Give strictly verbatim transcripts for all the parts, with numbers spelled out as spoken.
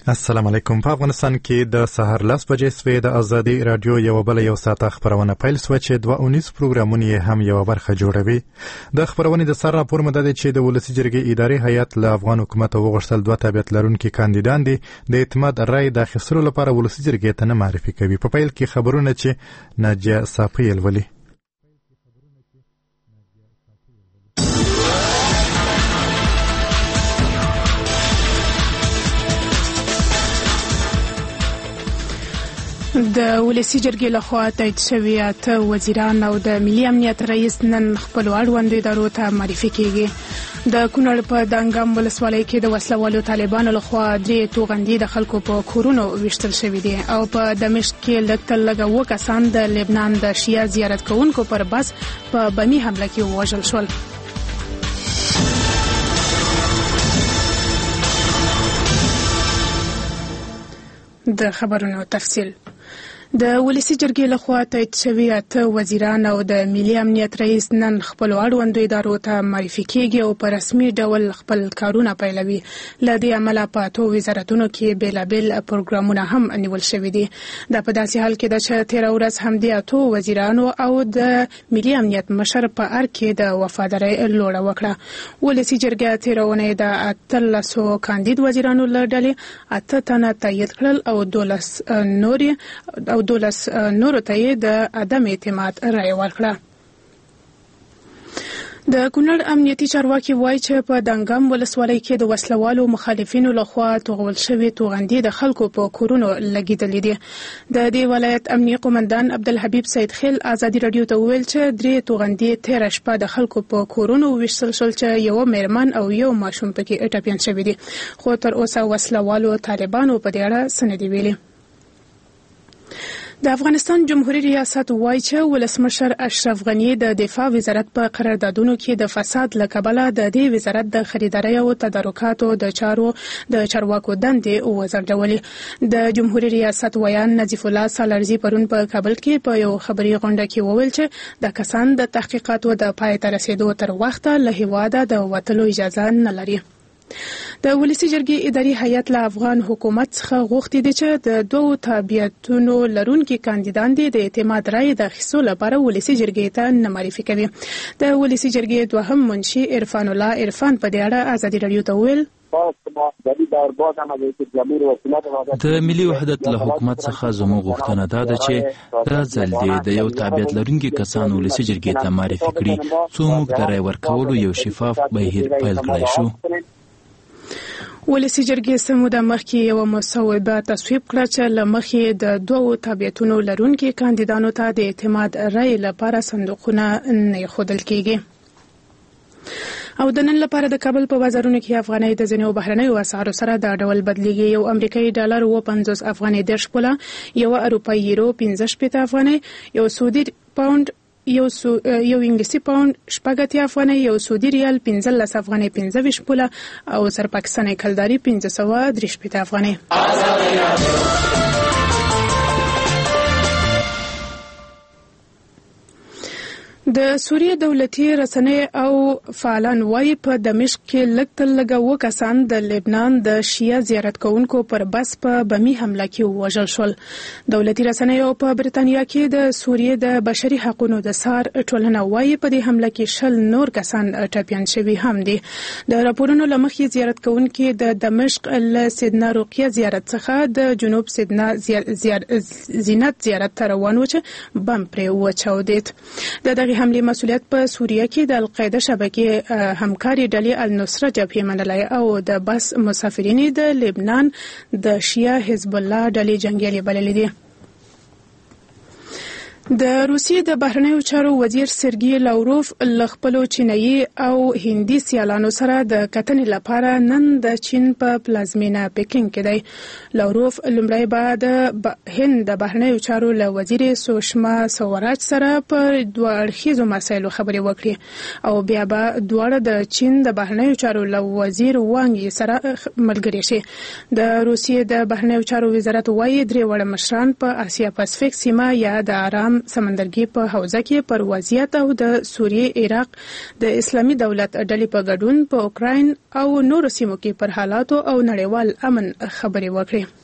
السلام علیکم. په افغانستان کې د سهار لس بجې سوې د ازادي رادیو یو بل یو ساعته خبرونه پیل سوه چې دوه اونیز پروګرامونه هم یو برخه جوړوي. د خبرونې د سر راپور مده ده چې د ولسی جرګې اداري هیئت له افغان حکومت وغوښتل دوه تابعیت لرونکي کاندیدان دي د اعتماد رای د اخیستلو لپاره ولسی جرګې ته نه معرفي کوي. په پیل کې خبرونه چې ناجیه صافی الولي د ولسی جرګې لخوا تایید شوي اته وزیران او د ملي امنیت رئیس نن خپل اړوندو ادارو ته معرفي کیږي. د کونړ په دانګام ولسوالۍ کې د وسلوالو طالبانو لخوا درې توغندي د خلکو په کورونو ویشتل شوي دي او په دمشق کې لږ تر لږه اووه کسان د لبنان د شیعه زیارت کوونکو پر بس په بمي حمله کې ووژل شول. د خبرونو تفصیل. د ولسی جرګې لخوا تایید شوي اته وزیران او د ملي امنیت رئیس نن خپل اړوندو ادارو ته معرفي کیږي او په رسمي ډول خپل کارونه پیلوي. له دې امله په اتو وزارتونو کې بیلابیل پروګرامونه هم نیول شوي دي. دا په داسې حال کې ده چې تېره ورځ همدې اتو وزیرانو او د ملي امنیت مشر په ار کې د وفادارۍ لوړه وکړه. ولسی جرګه تېره اونۍ د اتلسو کاندید وزیرانو له ډلې اته تنه تایید کړل او دولس نورې او دولس نورو ته د عدم اعتماد رای ورکړه. د کونړ امنیتي چارواکي وایي چې په دانګام ولسوالۍ کې د وسلوالو مخالفینو لخوا توغول شوي توغندي د خلکو په کورونو لګیدلې دي. د دې ولایت امنیه قومندان عبدالحبیب سید خیل ازادي رادیو ته وویل چې درې توغندي تېره شپه د خلکو په کورونو ویشتل شول چې یو میرمن او یو ماشوم پکې ټپیان شوي دي، خو تر اوسه وسلوالو طالبانو په دې اړه څه نه دي ویلي. د افغانستان جمهوریت ریاست وایي چې ولسمشر اشرف غني د دفاع وزارت په قراردادونو کې د فساد له کبله د دې وزارت د خریدارۍ او تدارکاتو د چارو د چارواکو دندې وځنډولې. د جمهوریت ریاست ویان نظیف الله سالارزي پرون په کابل کې په یو خبري غونډه کې وویل چې د کسان د تحقیقاتو د پای ته رسیدو تر وخته له هیواده د وتلو اجازه نه لري. د ولسی جرګې اداري هیئت له افغان حکومت څخه غوښتي دي چې د دوو تابعیتونو لرونکي کاندیدان دي د اعتماد رای د اخیستلو لپاره ولسی جرګې ته نه معرفي کوي. د ولسی جرګې دوهم منشي عرفان الله عرفان په دې اړه ازادي رادیو ته وویل د ملي وحدت له حکومت څخه زموږ غوښتنه دا ده چې دا ځل دې د یو تابعیت لرونکي کسان ولسی جرګې ته معرفي کړي څو موږ د رای ورکولو یو شفاف بهیر پیل کړی شو. ولسی جرګې سموده مخکې یو مصوبه تصویب کړه چې له مخې د دوو تابعیتونو لرونکي کاندیدانو ته د اعتماد رای لپاره صندوقونه نه ایښودل کیږي. او د نن لپاره د کابل په بازارونو کې افغانۍ د ځینو بهرنیو اسعارو سره د ډول بدلیږي. یو امریکایي ډالر اوه پنځوس افغانۍ دېرش پوله، یو اروپایي یورو پنځه شپېته افغانۍ، یو سعودي پاوند یو سو یو انګلیسي پاوند شپږ اتیا افغانۍ، یو سعودي ریال پنځلس افغانۍ پنځه ویشت پوله او سر پاکستاني کلداري پنځه سوه درې شپېته افغانۍ. د سوریې دولتي رسنۍ او فعالان وایي په دمشق کې لږ تر لږه اووه کسان د لبنان د شیعه زیارت کوونکو پر بس په بمي حمله کې ووژل شول. دولتي رسنۍ په برېټانیا کې د سوریې د بشري حقوقو د سار ټولنه وایي په دې حمله کې شل نور کسان ټپیان شوي هم دي. د راپورونو له مخې زیارت کوونکي د دمشق له سیدنا رقیه زیارت څخه د جنوب سیدنا زینت زیارت ته روان و چې بم پرې وچاودېد. د دغه حملې مسؤلیت په سوریه کې د القاعده شبکې همکاري ډلې النصره جبهې منلای او د بس مسافرین د لبنان د شیعه حزب الله ډلې جنګیالي بللې دي. د روسیې د بهرنیو چارو وزیر سرګي لاوروف له خپلو چینایي او هندي سیالانو سره د کتنې لپاره نن د چین په پلازمینه پکین کې دی. لاوروف لومړی به د هند د بهرنیو چارو له وزیر سوشما سوراج سره پر دوه اړخیزو مسایلو خبرې وکړي او بیا به دواړه د چین د بهرنیو چارو له وزیر وانګ سره ملګري شي. د روسیې د بهرنیو چارو وزارت وایي درې واړه مشران په اسیا پاسفیک سیمه یا د آرام سمندرګي په حوزه کې پر وضعیت او د سوریې عراق د اسلامي دولت ډلې په ګډون په اوکراین او نورو سیمو کې پر حالاتو او نړیوال امن خبرې وکړې.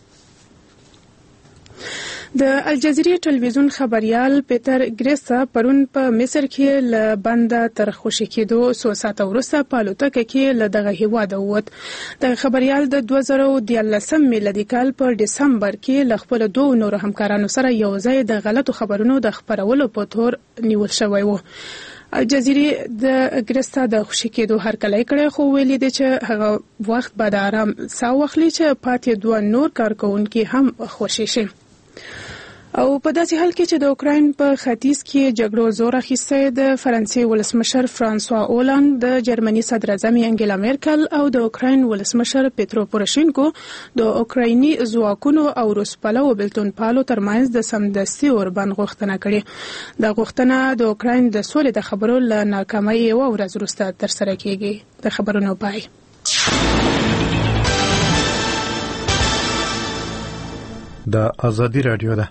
د الجزیرې ټلویزیون خبريال پیټر ګریسا پرون په مصر کې له بنده تر خوشي کېدو څو ساعته وروسته په الوتکه کې له دغه هیواد ووت. د خبريال د دوه زره دیارلسم میلادي کال په دسمبر کې له خپل دوه نورو همکارانو سره یو ځای د غلطو خبرونو د خبرولو په تور نیول شوی و. الجزیرې د ګریسا د خوشي کېدو هرکلی کړی خو ویلي دی چې هغه وخت به د آرام ساه واخلي چې پاتې دوه نور کارکونکي هم خوشي شي. او په داسې حال کې چې د اوکراین په ختیځ کې جګړو زور اخیستی، د فرانسې ولسمشر فرانسوا اولاند، د جرمني صدر اعظم انګلا میرکل او د اوکراین ولسمشر پیترو پوروشینکو د اوکرایني ځواکونو او روس پلو بلتون پالو ترمنځ د سمدستي اوربند غوښتنه کړې. د غوښتنه د اوکراین د سولې د خبرو له ناکامۍ یوه ورځ وروسته ترسره کیږي. د خبرونو پای. د ازادي رادیو ده.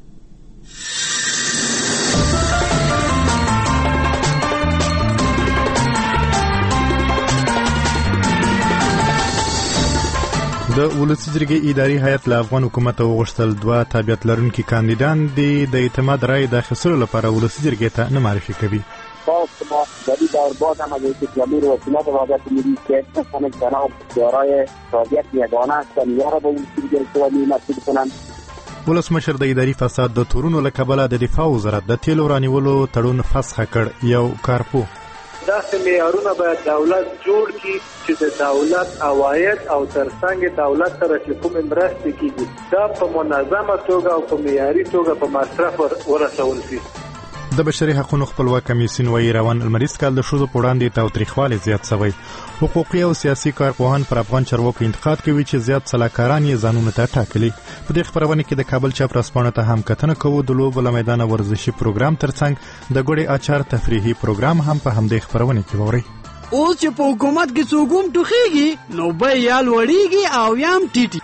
د ولسی جرګې اداري هیئت له افغان حکومت وغوښتل دوه تابعیت لرونکي کاندیدان دي د اعتماد رای د اخیستلو لپاره ولسی جرګې ته نه معرفي کوي. جدید در باز هم از استقلالی و وسیلات وحدت ملی که همه جناب دارای تابعیت یگانه هستند یا را به ولسی جرګې مسئول کنند. ولسمشر د اداري فساد د تورونو له کبله د دفاع وزارت د تیلو رانیولو تړون فسخ کړ. یو کارپو داسې معیارونه باید دولت جوړ کړي چې د دولت عواید او ترڅنګ دولت سره چې کوم مرستې کیږي دا په منظمه توګه او په معیاري توګه په مصرف ورسول شي. د بشري حقوقو خپلواک کمیسیون وايي روان المریض کال د ښځو په وړاندې تاوتریخوالی زیات شوی. حقوقي او سیاسي کارپوهان پر افغان چارواکو انتقاد کوي چې زیات سلاکاران یې ځانونه ته ټاکلي. په دې خبرونه کې د کابل چاپ رسپانه ته هم کتنه کوو. د لوبو له میدان ورزشي پروګرام ترڅنګ د ګوړې اچار تفریحي پروګرام هم په همدې خبرونه کې ووري. اوس چې په حکومت کې څوک هم ټوخیږي نو به یال وړيږي او یم ټیټي.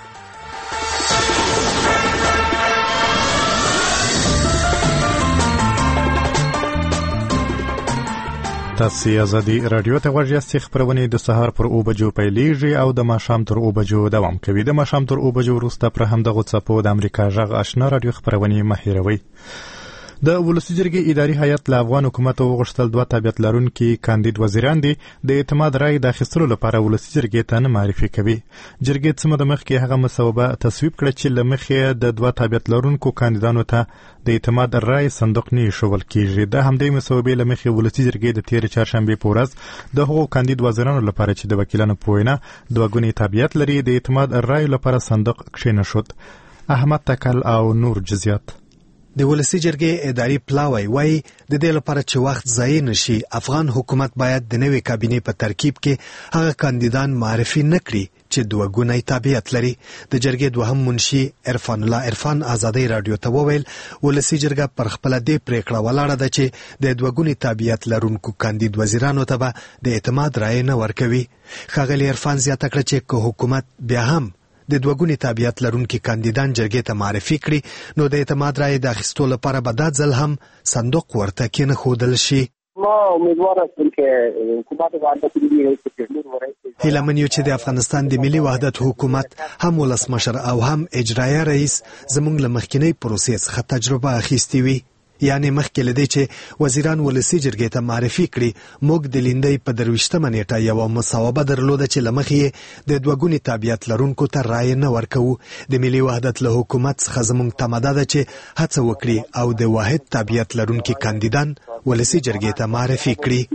تاسو ازادي رادیو ته غوږ یاست. خبرونه د سهار پر او بجو پیلېږي او د ماښام تر او بجو دوام کوي. د ماښام تر او بجو وروسته پر همدغه څپو د امریکا غږ آشنا رادیو خبرونه مهیروي. د ولسی جرګې اداري هیئت له افغان حکومت وغوښتل دوه تابعیت لرونکي کاندید وزیران دي د اعتماد رای د اخیستلو لپاره ولسی جرګې ته نه معرفي کوي. جرګې څه مده مخکې هغه مسوده تصویب کړه چې له مخې د دوه تابعیت لرونکو کاندیدانو ته د اعتماد رای صندوق نه ایښول کیږي. د همدې مسودې له مخې ولسی جرګې د تیر چهارشنبه په ورځ د هغو کاندید وزیرانو لپاره چې د وکیلانو په وینا دوه ګونی تابعیت لري د اعتماد رای لپاره صندوق کښېنښود. احمد تکل او نور جزئیات. د ولسی جرګې اداري پلاوی وایي د دې لپاره چې وخت ضایع نشي افغان حکومت باید د نوې کابینې په ترکیب کې هغه کاندیدان معرفي نکړي چې دوه ګونی تابعیت لري. د جرګې دوهم منشي عرفان الله عرفان ازادي رادیو ته وویل ولسی جرګه پر خپل دې پریکړه ولاړه ده چې د دوه ګونی تابعیت لرونکو کاندید وزیرانو ته به د اعتماد رای نه ورکوي. ښاغلي عرفان زیاته کړه چې که حکومت بیا هم د دوه ګونی تابعیت لرونکي کاندیدان جرګې ته معرفي کړي نو د اعتماد رای د اخیستو لپاره به دا ځل هم صندوق ورته کېنښودل شي. ما امیدوار هستم که حکومت وحدت ملی هیله من یو چې د افغانستان د ملي وحدت حکومت هم ولسمشر او هم اجرایه رئیس زموږ له مخکینی پروسې څخه تجربه اخیستې وي. یعنی مخکې لدی چې وزیران ولسی جرګې ته معرفي کړي موږ د لیندۍ په درویشتمه نیټه یوه مصوبه درلوده چې له مخې د دوه ګوني تابعیت لرونکو ته رایې نه ورکوو. د ملي وحدت له حکومت څخه زموږ تمه ده چې هڅه وکړي او د واحد تابعیت لرونکي کاندیدان ولسی جرګې ته معرفي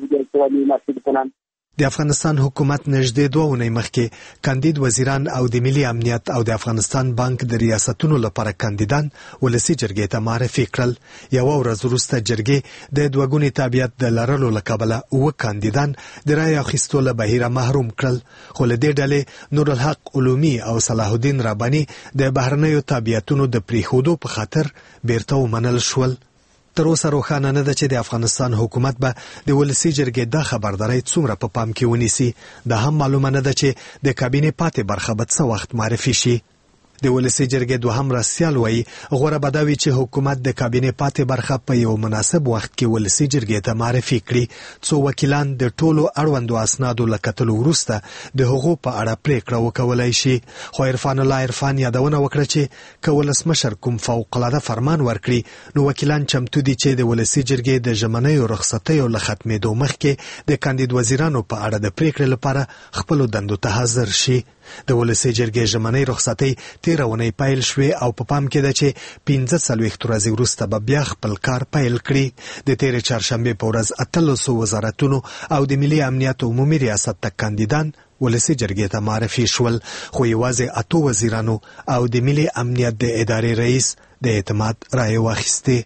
کړي. د افغانستان حکومت نږدې دوه اونۍ مخکې کاندید وزیران او د ملي امنیت او د افغانستان بانک د ریاستونو لپاره کاندیدان ولسی جرګې ته معرفي کړل. یوه ورځ وروسته جرګې د دوه ګوني تابعیت د لرلو له کبله اووه کاندیدان د رایې اخیستو له بهیره محروم کړل. خو له دې ډلې نورالحق علومي او صلاح الدین رباني د بهرنیو تابعیتونو د پریښودو په خاطر بیرته ومنل شول. تر اوسه روښانه نه ده چې د افغانستان حکومت به د ولسی جرګې دا خبرداری څومره په پام کې ونیسي. دا هم معلومه نه ده چې د کابینې پاتې برخه به څه وخت معرفي شي. د ولسی جرګې دوهم رئیسیال وایي غوړه بداوي چې حکومت د کابینې پاتې برخه په یو مناسب وخت کې ولسی جرګې ته معرفي کړي څو وکیلان د ټولو اړوندو اسنادو لکتلو وروسته د هغو په اړه پریکړه وکولای شي. خو عرفان الله عرفان یادونه وکړه چې که ولسمشر کوم فوق العاده فرمان ورکړي نو وکیلان چمتو دي چې د ولسی جرګې د ژمنیو رخصتیو له ختمېدو مخکې د کاندید وزیرانو په اړه د پریکړې لپاره خپل دندو ته حاضر شي. د ولسی جرګې ژمنۍ رخصتۍ تېره اونۍ پیل شوې او په پام کې ده چې پنځه څلوېښت ورځې وروسته به بیا خپل کار پیل کړي. د تېرې چهارشنبې په ورځ اتلسو وزارتونو او د ملي امنیت عمومي ریاست ته کاندیدان ولسی جرګې ته معرفي شول، خو یوازې اتو وزیرانو او د ملي امنیت د ادارې رئیس د اعتماد رایې واخیستې.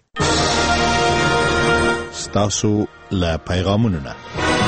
ستاسو له پیغامونو نه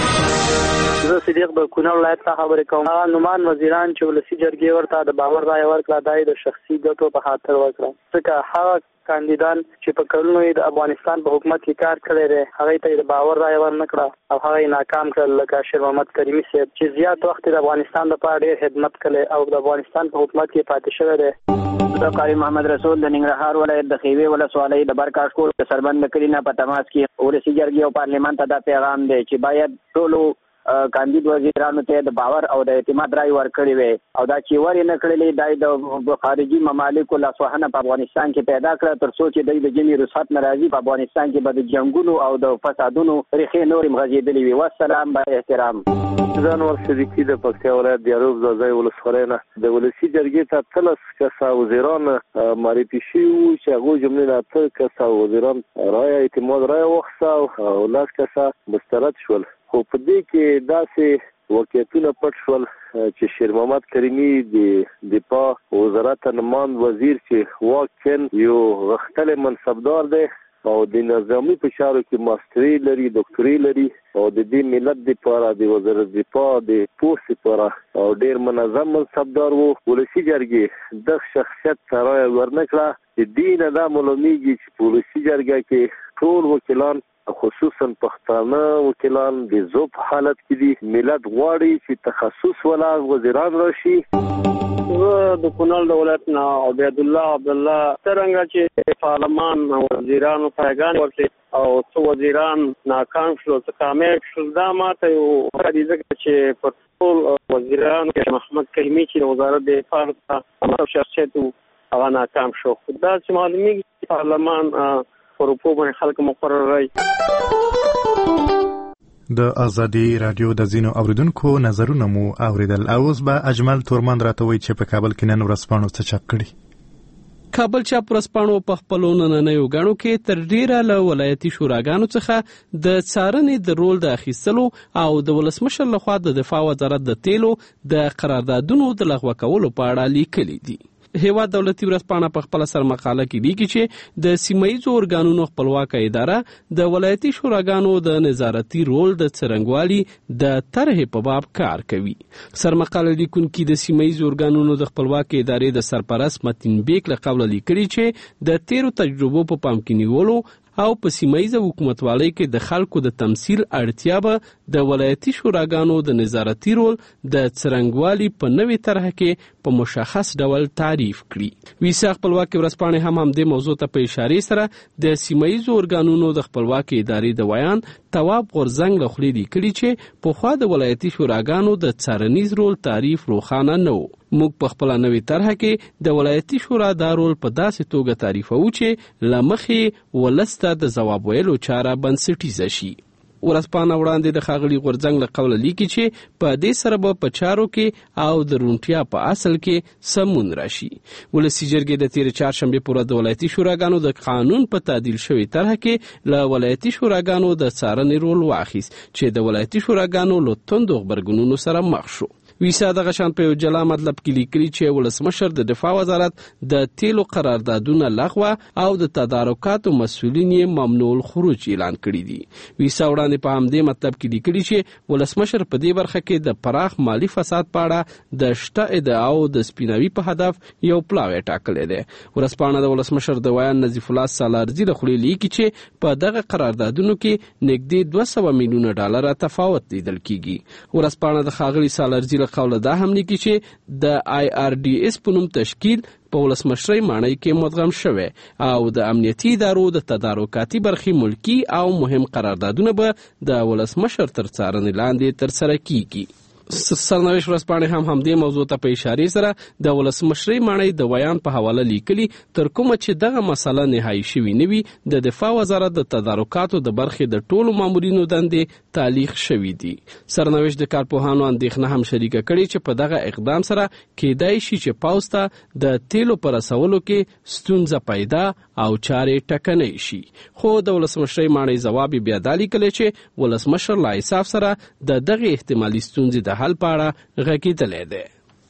زه صدیق د کونړ ولایت څخه خبرې کوم. هغه نومان وزیران چې ولسی جرګې ورته د باور رایې ورکړه دا د شخصي ګټو په خاطر ورکړه، ځکه هغه کاندیدان چې په کلونو د افغانستان په حکومت کې کار کړی دی هغه ته د باور رایې ورنکړه او هغه ناکام کړل، لکه شیر محمد کریمي صاحب چې زیات وخت د افغانستان لپاره ډېر خدمت کړی او د افغانستان په حکومت کې پاتې شوی دی. د قاری محمد رسول د ننګرهار ولایت د خیوې ولسوالۍ د برکاشکول د سربند کلی نه په تماس کې ولسی جرګې او پارلیمان ته دا پیغام دی چې باید ټولو کاندید وزیرانو ته د باور او د اعتماد رای ورکړي وي او دا چې ورې نه کړلې د خارجي ممالکو لاسوهنه په افغانستان کې پیدا کړه تر څو چې د جمعي رخصت ناراضي په افغانستان کې به د جنگونو او د فسادونو ریښې نورې مغځېدلې وي. والسلام با احترام. ځان ور صدیقي د پکتیا ولایت د یعقوب زازای ولسوالۍ نه د ولسی جرګې ته اتلس کسه وزیران معرفي شوي وو چې هغو جملې نه اته کسه وزیران رایه اعتماد رایه واخیسته او لس کسه مسترد شول. خو په دې کې داسې واقعیتونه پټ شول چې شیر محمد کریمي د دفاع وزارت نماند وزیر چې واقعا یو غښتلی منصبدار دی او د نظامي په چارو کې ماستري لري، ډاکټري لري او د دې ملت دپاره د وزارت دفاع د پوسټ لپاره او ډېر منظم منصبدار و. ولسی جرګې دغه شخصیت ته رایه ورنه کړه. د دې نه دا معلومیږي چې په ولسي جرګه کې ټول وکیلان خصوصا پښتانه وکیلان د ذوب حالت کې دي. ملت غواړي چې تخصص ولا وزیران راشي. زه د کونړ د ولایت نه عبید الله عبد الله څرنګه چې پارلمان وزیرانو پیغام ورکړي او څو وزیران ناکام شول څه کامیاب شول دا ماته یو حدیث چې په ټول وزیرانو کې محمد کریمي چې وزارت د دفاع ته شخصیت هغه ناکام شو. دا چې معلومیږي پارلمان پروپو باندې خلک مقرر راي. د ازادي رادیو د زینو اوریدونکو نظرونه مو اوریدل. اوس به اجمل تورمان راته وایي چې په کابل کې نن ورځپاڼو څه چاپ کړي. کابل چاپ ورځپاڼو په خپلو نننیو ګڼو کې تر ډیره له ولایتي شوراګانو څخه د څارنې د رول د اخیستلو او د ولسمشر لخوا د دفاع وزارت د تیلو د قراردادونو د لغوه کولو په اړه لیکلي دي. هیواد دولتي ورځپاڼه په خپل سر مقاله کې لیکي چې د سیمایي ارګانونو خپلواکه اداره د ولایتي شوراګانو د نظارتي رول د څرنګوالي د طرحې په باب کار کوي. سر مقاله لیکونکي د سیمایي ارګانونو د خپلواکه ادارې د سرپرست متین بیک له قوله لیکلي چې د تیرو تجربو په پام کې نیولو او په سیمایي حکومتوالۍ کې د خلکو د تمثيل اړتیا به د ولایتي شوراګانو د نظارتي رول د څرنګوالي په نوې طرح کې په مشخص ډول تعریف کړي. ویسا خپلواکي ورځپاڼې هم هم د موضوع ته په اشاره سره د سیمایي ارګانونو د خپلواکي ادارې د ویان تواب غورزنګ له خولې لیکلي چې په خوا د ولایتي شوراګانو د څارنیز رول تعریف روښانه نه و. موږ په خپل نوې طرح کې د ولایتي شورا د رول په داسې توګه تعریفوو چې لمخې ولسته د ځواب ویلو چاره بنسټیزه شي. ورځپاڼه وړاندې د ښاغلي غورځنګ له قوله لیکي چې په دې سره به په چارو کې او د روڼتیا په اصل کې سمون راشي. ولسي جرګې د تېرې چهارشنبې په ورځ د ولایتي شوراګانو د قانون په تعدیل شوې طرح کې له ولایتي شوراګانو د څارنې رول واخیست چې د ولایتي شوراګانو له توندو غبرګونونو سره مخ شو. ویسا دغه شان په جلا مطلب کې لیکلي چې ولسمشر د دفاع وزارت د تیلو قراردادونه لغوه او د تدارکاتو مسؤلین یې ممنوع الخروج اعلان کړي دي. ویسا وړاندې په همدې مطلب کې لیکلي چې ولسمشر په دې برخه کې د پراخ مالی فساد په اړه د شته ادعاو د سپیناوي په هدف یو پلاوی ټاکلی دی. ورځپاڼه د ولسمشر د ویان نظیف الله سالارزي له خولې لیکي چې په دغه قراردادونو کې نږدې دوه سوه میلیونه ډالره تفاوت لیدل کیږي. ورځپاڼه د ښاغلي سالارزي قوله دا هم لیکي چې د آی آر ډي اس په نوم تشکیل په ولسمشرۍ ماڼۍ کې مدغم شوی او د امنیتي ادارو د تدارکاتي برخې ملکی او مهم قراردادونه به د ولسمشر تر څارنې لاندې ترسره کیږي. سرنوشت ورځپاڼې هم همدې موضوع ته په اشارې سره د ولسمشرۍ ماڼۍ د ویان په حواله لیکلي تر کومه چې دغه مسله نهایي شوې نه وي د دفاع وزارت د تدارکاتو د برخې د ټولو مامورینو دندې تعلیق شوي دي. سرنوشت د کارپوهانو اندېښنه هم شریکه کړې چې په دغه اقدام سره کېدای شي چې پوځ ته د تیلو په رسولو کې ستونزه پیدا او چارې ټکنۍ شي. خو د ولسمشرۍ ماڼۍ ځواب بیا دا لیکلی چې ولسمشر له انصاف سره د دغې احتمالي ستونزې د حل په اړه غږېدلی دی.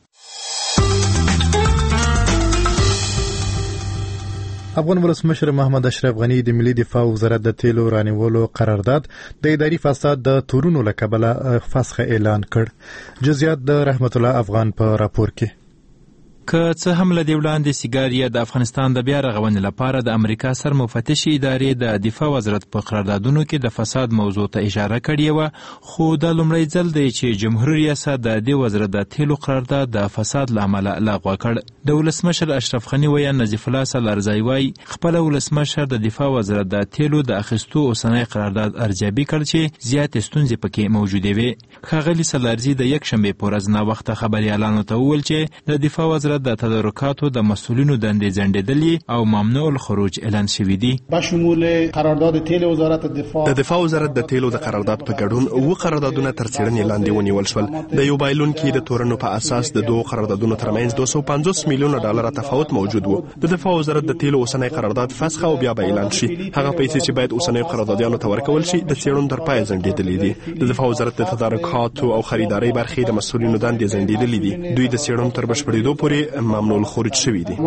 افغان ولسمشر محمد اشرف غنی د ملي دفاع وزارت د تیلو رانیولو قرارداد د اداري فساد د تورونو له کبله فسخ اعلان کړ. جزئیات د رحمت الله افغان په راپور کې. که څه هم له دې وړاندې سیګاریا د افغانستان د بیا رغونې لپاره د امریکا سرمفتش ادارې د دفاع وزارت په قراردادونو کې د فساد موضوع ته اشاره کړې وه، خو دا لومړی ځل دی چې جمهوریت ریاست د دې وزارت د تیلو قرارداد د فساد له امله لغوه کړ. د ولسمشر اشرف غني ویاند نظیف الله سالارزی وایي خپله ولسمشر د دفاع وزارت د تیلو د اخیستو اوسنی قرارداد ارزیابي کړ چې زیاتې ستونزې پکې موجودې وې. ښاغلي سالارزي د یکشنبې په ورځ ناوخته خبریالانو ته وویل چې د دفاع وزارت د تدارکاتو د مسئولینو دندې ځنډېدلې او ممنوع الخروج اعلان شوي دي. بشمول قرارداد تیل وزارت دفاع د دفاع وزارت د تیلو د قرارداد په ګډون اوه قراردادونه تر څېړنې لاندې ونیول شول. د یو بایلونکي د تورنو په اساس د دوه قراردادونو ترمنځ دوه سوه پنځوس میلیونه ډالر تفاوت موجود و. د دفاع وزارت د تیلو اوسنی قرارداد فسخ او بیا به اعلان شي. هغه پیسې چې باید اوسنی قراردادیانو ته ورکول شي د څېړنو تر پایه ځنډېدلې دي. د دفاع وزارت د تدارکاتو او خریدارۍ برخې د مسئولینو دندې ځنډېدلې دي. دوی د څېړنو تر بشپړېدو پورې ممنوع الخروج شوي دي.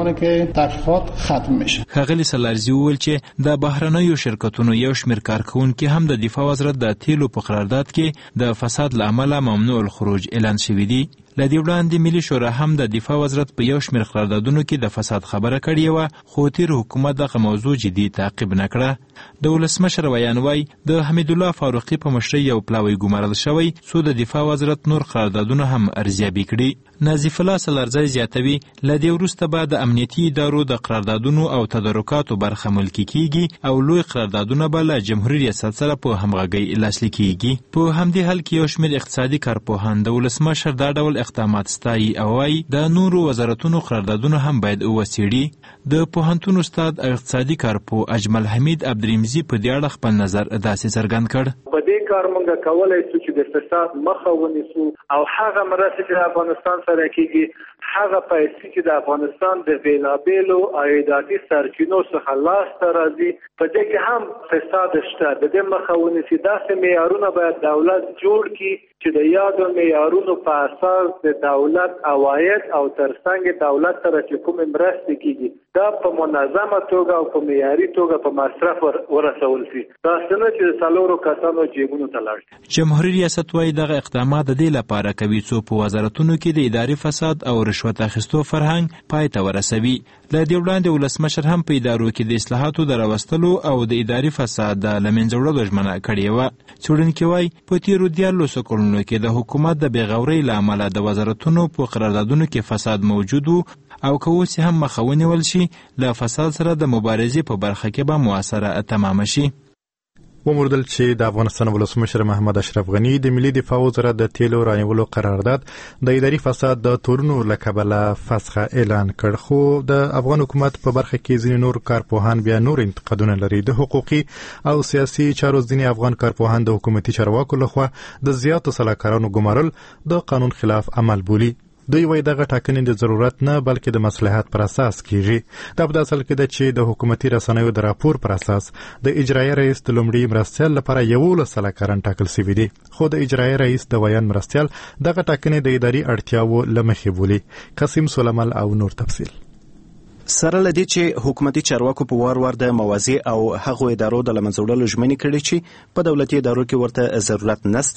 ښاغلي سالارزي وویل چې د بهرنیو شرکتونو یو شمېر کارکوونکي هم د دفاع وزارت د تیلو په قرارداد کې د فساد له امله ممنوع الخروج اعلان شوي دي. له دې وړاندې ملي شورا هم د دفاع وزارت په یو شمېر قراردادونو کې د فساد خبره کړې وه، خو تیر حکومت دغه موضوع جدي تعقیب نه کړه. د ولسمشر ویان وایي د حمیدالله فاروقي په مشرۍ یو پلاوی ګمارل شوی څو د دفاع وزارت نور قراردادونه هم ارزیابي کړي. نظیف الله سالارزی زیاتوي له دې وروسته به د امنیتي ادارو د قراردادونو او تدارکاتو برخه ملکي کیږي او لوی قراردادونه به له جمهوریت ریاست سره په همغږۍ لاسلیک کیږي. په همدې حال کې یو شمېر اقتصادي کارپوهان د ولسمشر دا ډول اقدامات ستایي او وایي د نورو وزارتونو قراردادونه هم باید وڅېړي. د پوهنتون استاد او اقتصادي کارپوه اجمل حمید عبدالرمزي په دې اړه خپل نظر داسې څرګند کړ. په دې کار موږ کولی شو چې د فساد مخه ونیسو او هغه مرستې چې د افغانستان سره کېږي هغه پیسې چې د افغانستان د بېلابېلو عایداتي سرچینو څخه لاسته راځي په دې کې هم فساد شته. د دې مخه ونیسي. داسې معیارونه باید دولت جوړ کړي چې د یادو معیارونو په اساس د دولت عواید او ترڅنګ دولت سره چې کومې مرستې کېږي دا په منظمه توګه او په معیاري توګه په مصرف ورسول شي. داسې نه چې د څلورو کسانو جیبونو ته لاړ شي. جمهوریت ریاست وایي دغه اقدامات د دې لپاره کوي څو په وزارتونو کې د اداري فساد او رشوت اخیستو فرهنګ پای ته ورسوي. له دې وړاندې ولسمشر هم په ادارو کې د اصلاحاتو د راوستلو او د اداري فساد د له منځه وړلو ژمنه کړې وه. څېړونکي وایي په تېرو دیارلسو کلونو کې د حکومت د بېغورۍ له امله د وزارتونو په قراردادونو کې فساد موجود و او که اوس هم مخه ونیول شي له فساد سره د مبارزې په برخه کې به موثره تمامه شي. وموردل چې د افغانستان ولسمشر محمد اشرف غنی د ملي دفاع وزارت د تیلو رانیولو قرارداد د اداري فساد د تورونو له کبله فسخ اعلان کړ، خو د افغان حکومت په برخه کې ځینې نور کارپوهان بیا نور انتقادونه لري. د حقوقي او سیاسي چارو ځینې افغان کارپوهان د حکومتي چارواکو لخوا د زیاتو سلاکارانو ګمارل د قانون خلاف عمل بولي. دوی وایي دغه ټاکنې د ضرورت نه بلکې د مصلحت پر اساس کیږي. دا په اصل کې ده چې د حکومتي رسنیو د راپور پر اساس د اجرایي رئیس د لومړي مرستیال لپاره یولس سلاکاران ټاکل شوي دي، خو د اجرایي رئیس د ویان مرستیال دغه ټاکنې د اداري اړتیاوو له مخې بولي. قاسم سلیمال او نور تفصیل. سره لدی چې حکومتي چارواکو په وار وار د موازی او هغو ادارو د لمنځه وړلو ژمنې کړې چې په دولتي ادارو کې ورته ضرورت نشته،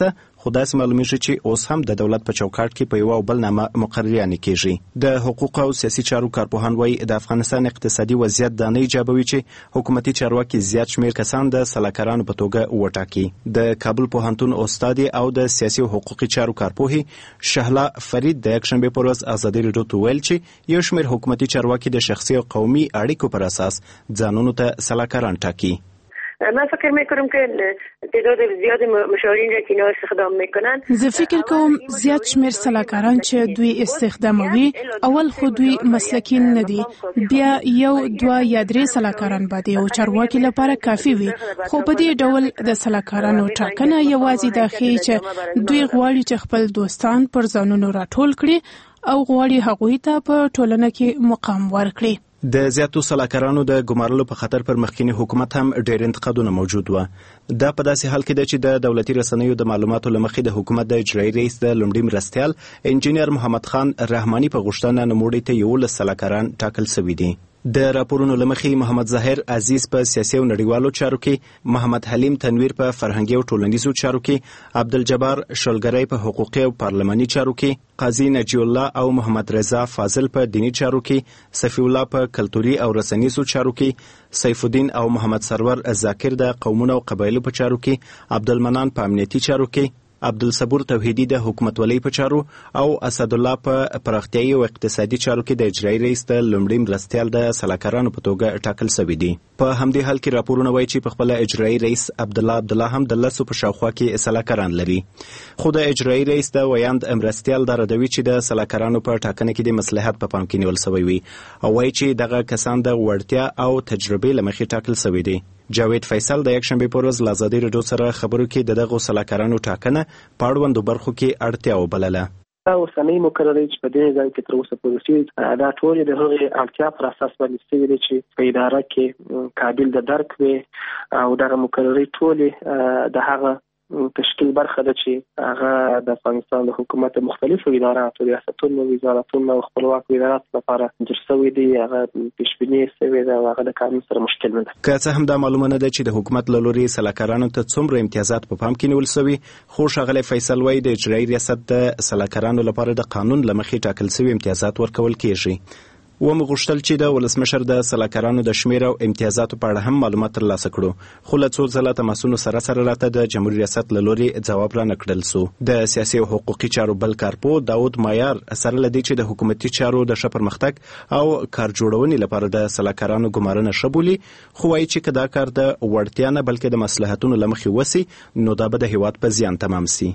خو داسې معلومیږي چې اوس هم د دولت په چوکاټ کې په یو بل نامه مقرریانې کیږي. د حقوق او سیاسي چارو کارپوهان وايي د افغانستان اقتصادي وضعیت دا نه ایجابوي چې حکومتي چارواکي زیات شمیر کسان د سلاکارانو په توګه وټاکي. د کابل پوهنتون استاد او د سیاسي او حقوقي چارو کارپوهي شهلا فرید د یکشنبه پر ورځ ازادي رادیو ته ویل چې یو شمیر حکومتي چارواکي د شخصي او قومي اړیکو پر اساس ځانونو ته سلاکاران ټاکی. من فکر میکنم که تعداد زیاد مشاورین را که اینا استخدام میکنن زه فکر کوم زیات شمیر سلاکاران چې دوی استخداموي اول خو دوی مسلکین نه دي، بیا یو دوه یا درې سلاکاران به د یو چارواکي لپاره کافي وي، خو په دې ډول د سلاکارانو ټاکنه یوازې دا ښیي چې دوی غواړي چې خپل دوستان پر ځانونو راټول کړي او غواړي هغوی ته په ټولنه کې مقام ورکړي. د زیاتو سلاکارانو د ګمارلو په خاطر پر مخکینی حکومت هم ډېر انتقادونه موجود و. دا په داسې حال کې ده چې د دولتي رسنیو د معلوماتو له مخې د حکومت د اجرایي رئیس د لومړي مرستیال انجینیر محمد خان رحماني په غوښتنه نوموړي ته یولس سلاکاران ټاکل شوي دي. د راپورونو له مخې محمد ظاهر عزیز په سیاسي او نړیوالو چارو کې، محمد حلیم تنویر په فرهنګي او ټولنیزو چارو کې، عبدالجبار شلګری په حقوقي او پارلماني چارو کې، قاضي نجی الله او محمد رضا فاضل په دینی چارو کې، صفی الله په کلتوري او رسنیزو چارو کې، سیف الدین او محمد سرور ذاکر د قومونو او قبایلو په چارو کې، عبدالمنان په امنیتي چارو کې، عبدالصبور توحیدی د حکومتولۍ په چارو او اسد الله په پراختیايي او اقتصادي چارو کې د اجرایي رئیس د لومړي مرستیال د سلاکارانو په توګه ټاکل شوي دي. په همدې حال کې راپورونه وایي چې په خپل اجرایي رئیس عبدالله عبدالله هم د لسو په شاوخوا کې سلاکاران لري. خو د اجرایي رئیس د ویاند مرستیال دا ردوي چې د سلاکارانو په ټاکنه کې د مصلحت په پام کې نیول شوی وي او وایي چې دغه کسان د وړتیا او تجربې له مخې ټاکل شوي دي. جاوید فیصل د یکشنبه په ورځ له ازادي رادیو سره خبرو کې دغه سلاکارانو ټاکنه په اړوندو برخو کې اړتیا وبلله. اوسنۍ مقررې چې په دې ځای کې تر اوسه پورې شوي دا ټولې د هغې اړتیا پر اساس باندې شوي دي چې په اداره کې قابل د درک وي او دغه مقررې ټولې د هغه تشکیل برخه ده چې هغه د افغانستان د حکومت مختلفو اداراتو، ریاستونو، وزارتونو او خپلواکو اداراتو لپاره جوړ شوي دي. هغه پیشبیني شوې ده او هغه د قانون سره مشکل نه ده. که څه هم دا معلومه نه ده چې د حکومت له لوري سلاکارانو ته څومره امتیازات په پام کې نیول شوي، خو ښاغلی فیصل وایي د اجرایي ریاست د سلاکارانو لپاره د قانون له مخې ټاکل شوي امتیازات ورکول کیږي. ومو غوښتل چې د ولسمشر د سلاکارانو د شمیر او امتیازاتو په اړه هم معلومات ترلاسه کړو، خو له څو ځله تماسونو سره سره راته د جمهوریت ریاست له لوري ځواب را نه کړل سو. د سیاسي او حقوقي چارو بل کارپو داود مایار سره لدی چې د حکومتي چارو د ښه پرمختګ او کار جوړونې لپاره د سلاکارانو ګمارنه ښه بولي، خو وایي چې که دا کار د وړتیا نه بلکې د مصلحتونو له مخې وسي نو دا به د هیواد په زیان تمام سي.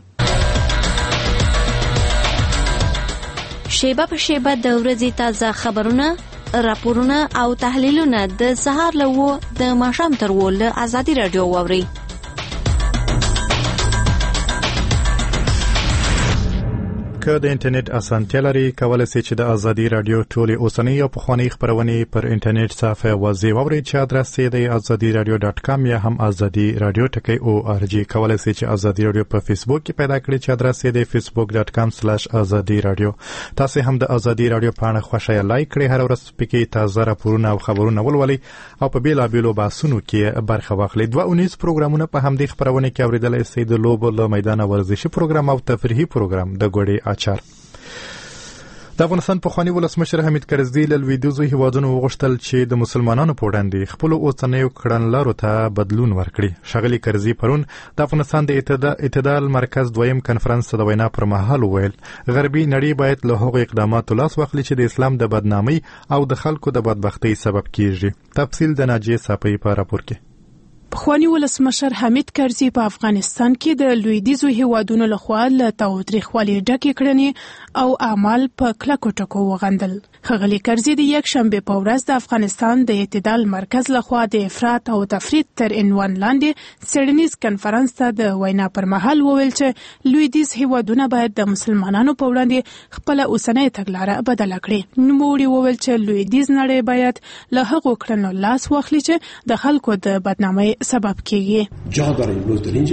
شیبه په شیبه د ورځې تازه خبرونه، راپورونه او تحلیلونه د سهار له و د ماښام تر و له ازادي رادیو واورئ. که د انټرنیټ اسانتیا لري کولای شئ چې د ازادي رادیو ټولې اوسنۍ او پخوانۍ خبرونې پر انټرنیټ صفحه واضح واورئ چې ادرس یې د ازادي رادیو ډاټ کام یا هم ازادي رادیو ټکی او ار جی. کولای شئ چې ازادي رادیو په فیسبوک کې پیدا کړئ چې ادرس یې د فیسبوک ډاټ کام سلیش ازادي رادیو. تاسو هم د ازادي رادیو پاڼه خوښه لایک کړئ، هر ورځ پکې تازه راپورونه او خبرونه ولولئ او په بیلابیلو بحثونو کې برخه واخلئ. دوه اونیز پروګرامونه په همدې خبرونه کې اوریدلای شئ، د لوبو له میدان ورزشي پروګرام او تفریحي پروګرام د ګوډې اچار. د افغانستان پخوانی ولسمشر حمید کرزي له لویدیځو هیوادونو وغوښتل چې د مسلمانانو په وړاندې خپل اوسنیو کړنلارو ته بدلون ورکړي. ښاغلي کرزي پرون د افغانستان د اعتدال مرکز دویم کنفرانس د وینا پر مهال وویل غربي نړۍ باید له هغو اقداماتو لاس واخلي چې د اسلام د بدنامۍ او د خلکو د بدبختۍ سبب کیږي. تفصیل د ناجیه صافی په راپور کې. پخوانی ولسمشر حمید کرزي په افغانستان کې د لویدیځو هیوادونو لخوا له تاوتریخوالي ډکې کړنې او اعمال په کلکو ټکو وغندل. ښاغلي کرزي د یکشنبه په ورځ د افغانستان د اعتدال مرکز لخوا د افراط او تفریط تر عنوان لاندې څېړنیز کنفرانس ته د وینا پر مهال وویل چې لویدیځ هیوادونه باید د مسلمانانو په وړاندې خپل اوسنۍ تګلاره بدله کړي. نوموړي وویل چې لویدیځ نړۍ باید له هغو کړنو لاس واخلي چې د خلکو د بدنامۍ سبب کیږي. جا داره امروز در اینجا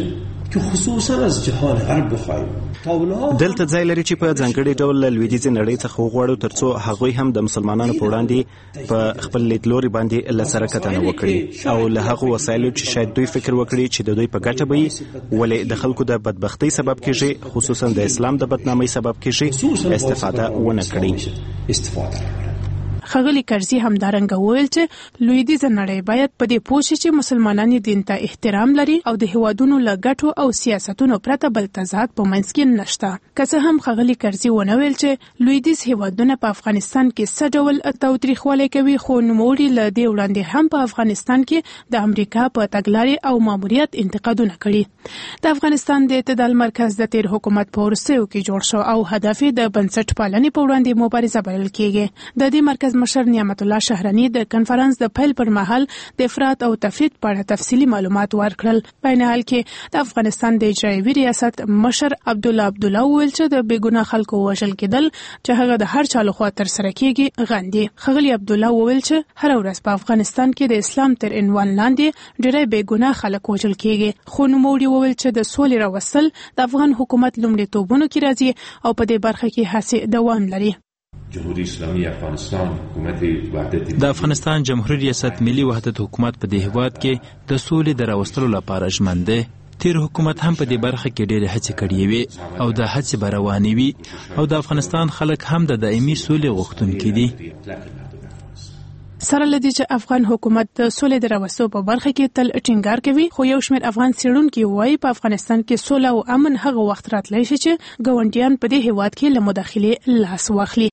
که خصوصا از جهان غرب بخوایم دلته ځای لري چې په ځانګړي ډول له لویدیځې نړۍ څخه وغواړو ترڅو هغوی هم د مسلمانانو په وړاندې په خپل لیدلوري باندې له سره کتنه وکړي او له هغو وسایلو چې شاید دوی فکر وکړي چې د دوی په ګټه به وي ولې د خلکو د بدبختۍ سبب کېږي خصوصا د اسلام د بدنامۍ سبب کېږي استفاده ونه کړي. ښاغلي کرزي همدارنګه وویل چې لویدیځه نړۍ باید په دې پوه شي چې مسلمانان دین ته احترام لري او د هیوادونو له ګټو او سیاستونو پرته بل تضاد په منځ کې نشته. که څه هم ښاغلي کرزي ونه ویل چې لویدیځ هیوادونه په افغانستان کې څه ډول تاوتریخوالی کوي خو نوموړي له دې وړاندې هم په افغانستان کې د امریکا په تګلارې او ماموریت انتقادونه کړي. د افغانستان د اعتدال مرکز د تیر حکومت په وروستیو کې جوړ شو او هدف یې د بنسټ پالنې په وړاندې مبارزه بلل کېږي. د دې مرکز مشر نعمت الله شهرانی د کنفرانس د پیل پر مهال د افراط او تفريط په اړه تفصیلی معلومات ورکړل. په عین حال کې د افغانستان د اجرایوي ریاست مشر عبد الله عبد الله ویل چې د بیګناه خلکو وژل کېدل چې هغه د هر چا لخوا تر سره کېږي غندي. ښاغلي عبد الله ویل چې هر ورځ په افغانستان کې د اسلام تر عنوان لاندې ډېری بیګناه خلک وژل کېږي. خو نوموړي ویل چې د سولې راوستل د افغان حکومت لومړیتوبونو کې راځي او په دې برخه کې هڅې دوام لري. جمهوری اسلامی افغانستان حکومت وحدت د افغانستان جمهوریت ریاست ملي وحدت حکومت په دې هیواد کې د سولې د راوستلو لپاره ژمن دی. تیر حکومت هم په دې برخه کې ډېرې هڅې کړې وي او د هڅې به روانې وي او د افغانستان خلک هم د دایمي سولې غوښتونکي دي. سره لدی چې افغان حکومت د سولې د راوستلو په برخه کې تل ټینګار کوي خو یو شمېر افغان څېړونکي وایي په افغانستان کې سوله او امن هغه وخت راتلی شي چې ګاونډیان په دې هیواد کې له مداخلې لاس واخلي.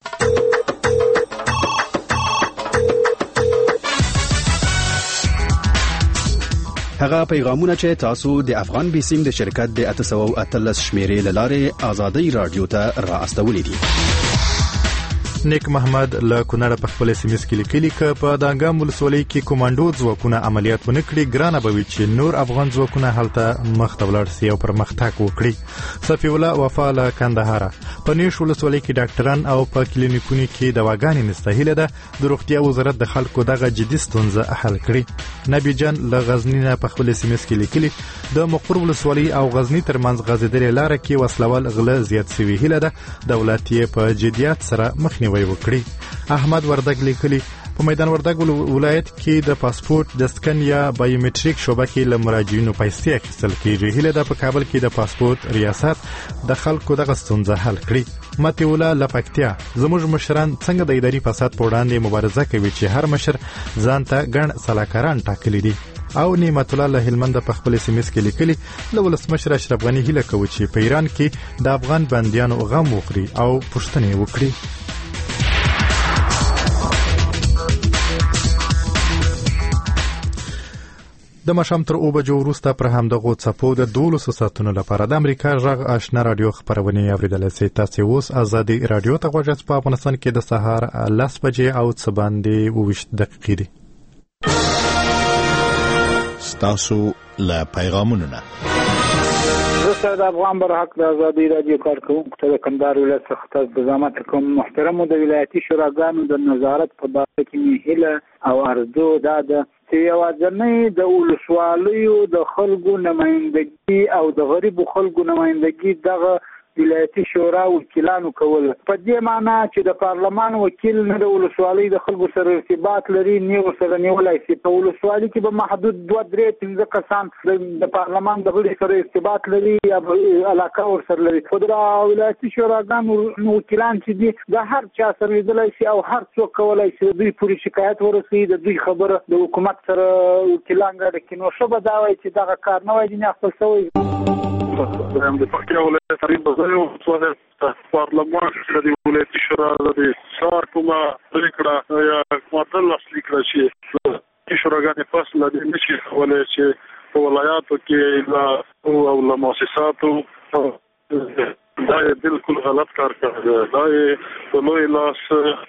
هغه پیغامونه چې تاسو د افغان بیسیم د شرکت د اته سوه اتلس شمیرې له لارې آزادۍ رادیو ته را استولې دي. نیک محمد له کونړ په خپل سیمه کې لیکلي ک په دانګام ولسوالۍ کې کومانډو ځواکونه عملیات ونکړي ګرانه به وي چې نور افغان ځواکونه هلته مخ ته ولاړ سي او پرمختګ وکړي. صفی الله وفا له کندهار په نیش ولسوالۍ کې ډاکټران او په کلینیکونو کې دواګانې نشته. هیله ده د روغتیا وزارت د خلکو دغه جدي ستونزه حل کړي. نبی جان له غزنی نه په خپل سیمه کې لیکلي د مقر ولسوالۍ او غزنی ترمنځ غځېدلې لار کې وسلوال غله زیات شوي. هیله ده دولت یې په جديات سره مخنیوي وکړي. احمد وردګ لیکلي په میدان وردګ ولایت کې د پاسپورت د سکن یا بایومټریک شوبه کې له مراجعینو پیسې اخیستل کېږي. هیله ده په کابل کې د پاسپورت ریاست د خلکو دغه ستونزه حل کړي. متي ولا لپکتیا زموږ مشران څنګه د اداري فساد په وړاندې مبارزه کوي چې هر مشر ځان ته ګڼ سلاکاران ټاکلي دي. او نعمت الله له هلمند په خپل سیمه کې لیکلي له ولسمشر اشرف غنی هیله کوي چې په ایران کې د افغان بنديانو غم وخوري او پوښتنه وکړي. د مشام تر او بجو وروسته پر همدغه څپو د دولسو ساعتونو لپاره د امریکا غږ آشنا رادیو خبرونه اوریدل سي. تاسو اوس ازادي رادیو ته غوږ په افغانستان کې د سهار لس بجې او څه باندې وشت دقیقې دي. تاسو له پیغامونو نه زه د افغان برحق د ازادي رادیو کارکونکو ته د کندهار ولایت څخه د زحمت کوم. محترمو د ولایتي شوراګانو د نظارت په باره کې مې هیله او ارزو دا ده چې یوازې د ولسوالیو د خلکو نمائندګي او د غریبو خلکو نمائندګي دغه ولایتي شورا وکیلانو کول په دې معنی چې د پارلمان وکیل نه د ولسوالۍ د خلکو سره ارتباط لري نه سره نیولای شي. په ولسوالۍ کې به محدود دوه درې پنځه کسان د پارلمان د غړي سره ارتباط لري یا علاقه ور سره لري. خو د ولایتي شوراګانو وکیلان چې دي د هر چا سره لیدلای شي او هر څوک کولای شي دوی پوری شکایت ورسوي د دوی خبره د حکومت سره وکیلان غواړي کې نو شوبه دا وایي چې دغه کار نه وایي نه خپل شوی. د پکتیا ولایت تقریبا زه څو پارلمان د ولایتي شورا د څار کومه لیکړه یا ماته لاس لیکړه چې د شوراګانې فصل د نشي کولای چې په ولایاتو کې لا او له مؤسساتو دا بالکل غلط کار کوي. دا په لوی لاس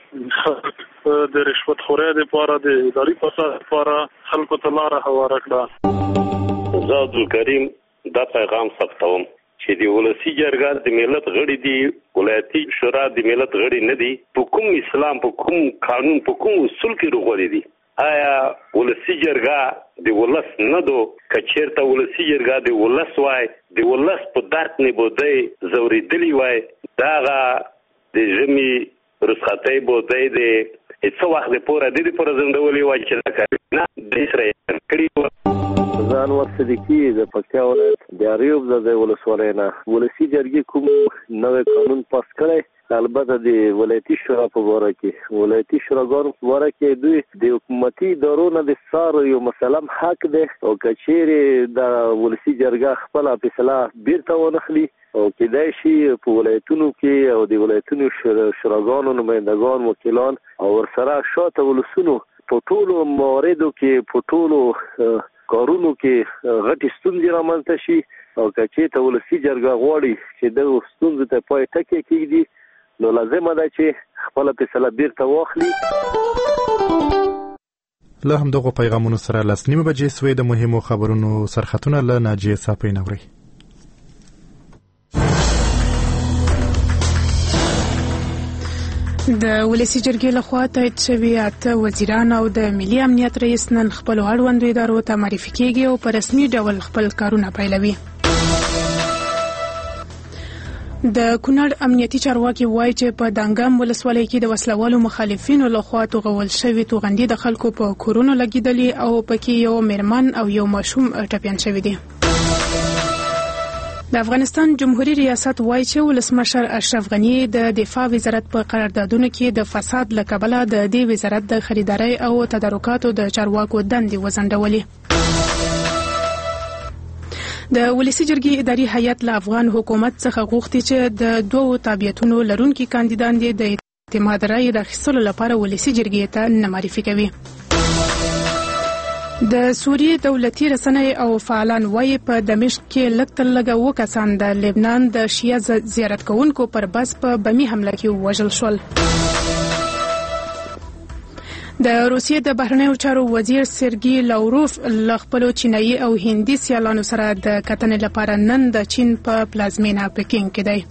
د رشوت خورۍ لپاره د اداري فساد لپاره خلکو ته لاره هواره کړه. زه عبدالکریم دا پیغام ثبتوم چې د ولسی جرګه د ملت غړي دي ولایتي شورا د ملت غړي نه دي. په کوم اسلام په کوم قانون په کوم اصول کې راغلي دي؟ آیا ولسی جرګه د ولس نه دو کچیرته ولسی جرګه د ولس وای د ولس په درد نه بودی زوریدلی وای داغه د ژمي رسختۍ بودی د هیڅ وخت پورې د دې پر زندولې وای چې نه د اسرائیل کړي ځان ورصدیقي د پکتیا ولایت د اریوب د ولسوالۍ نه ولسی جرګې کوم نوې قانون پاس کړی البته د ولایتي شورا په واره کې ولایتي شوراګانو په واره کې دوی د حکومتي ادارو نه د څار یو مسلم حق دی او کچېرې د ولسی جرګه خپل فیصله بیرته ونخلي او کېدای شي په ولایتونو کې او د ولایتونو شوراګانو نمایندګان وکیلان او ورسره شاته ولسونو په ټولو مواردو کې په ټولو کارونو کې غټي ستونزې رامنځته شي او کچې ته ولسی جرګه غواړي چې د ستونزو ته پای ټکی کېږدي نو لازمه ده چې خپل فیصله بیرته واخلي. له همدغه پیغامونو سره لاس نیمه بجې سوې د مهمو خبرونو سرخطونه له ناجیه صافۍ نوري. د ولسی جرګې لخوا تایید شوي اته وزیران او د ملي امنیت رئیس نن خپل اړوندو ادارو ته معرفي کیږي او په رسمي ډول خپل کارونه پیلوي. د کونړ امنیتي چارواکي وایي چې په دانګام ولسوالۍ کې د وسلوالو مخالفینو لخوا توغول شوي توغندي د خلکو په کورونو لګیدلې او پکې یو میرمن او یو ماشوم ټپیان شوي دي. د افغانستان جمهوریت ریاست وایي چې ولسمشر اشرف غنی د دفاع وزارت په قراردادونو کې د فساد له کبله د دې وزارت د خریدارۍ او تدارکاتو د چارواکو دندې وځنډولې. د ولسی جرګې اداري هیئت له افغان حکومت څخه غوښتي چې د دوو تابعیتونو لرونکي کاندیدان دي د اعتماد رایې د اخیستلو لپاره ولسی جرګې ته نه معرفي کوي. د سوریې دولتي رسنۍ او فعالان وایي په دمشق کې لږ تر لږه اووه کسان د لبنان د شیعه زیارت کوونکو پر بس په بمي حمله کې ووژل شول. د روسیې د بهرنیو چارو وزیر سرګي لاوروف له خپلو چینایي او هندي سیالانو سره د کتنې لپاره نن د چین په پلازمینه پکینګ کې دی.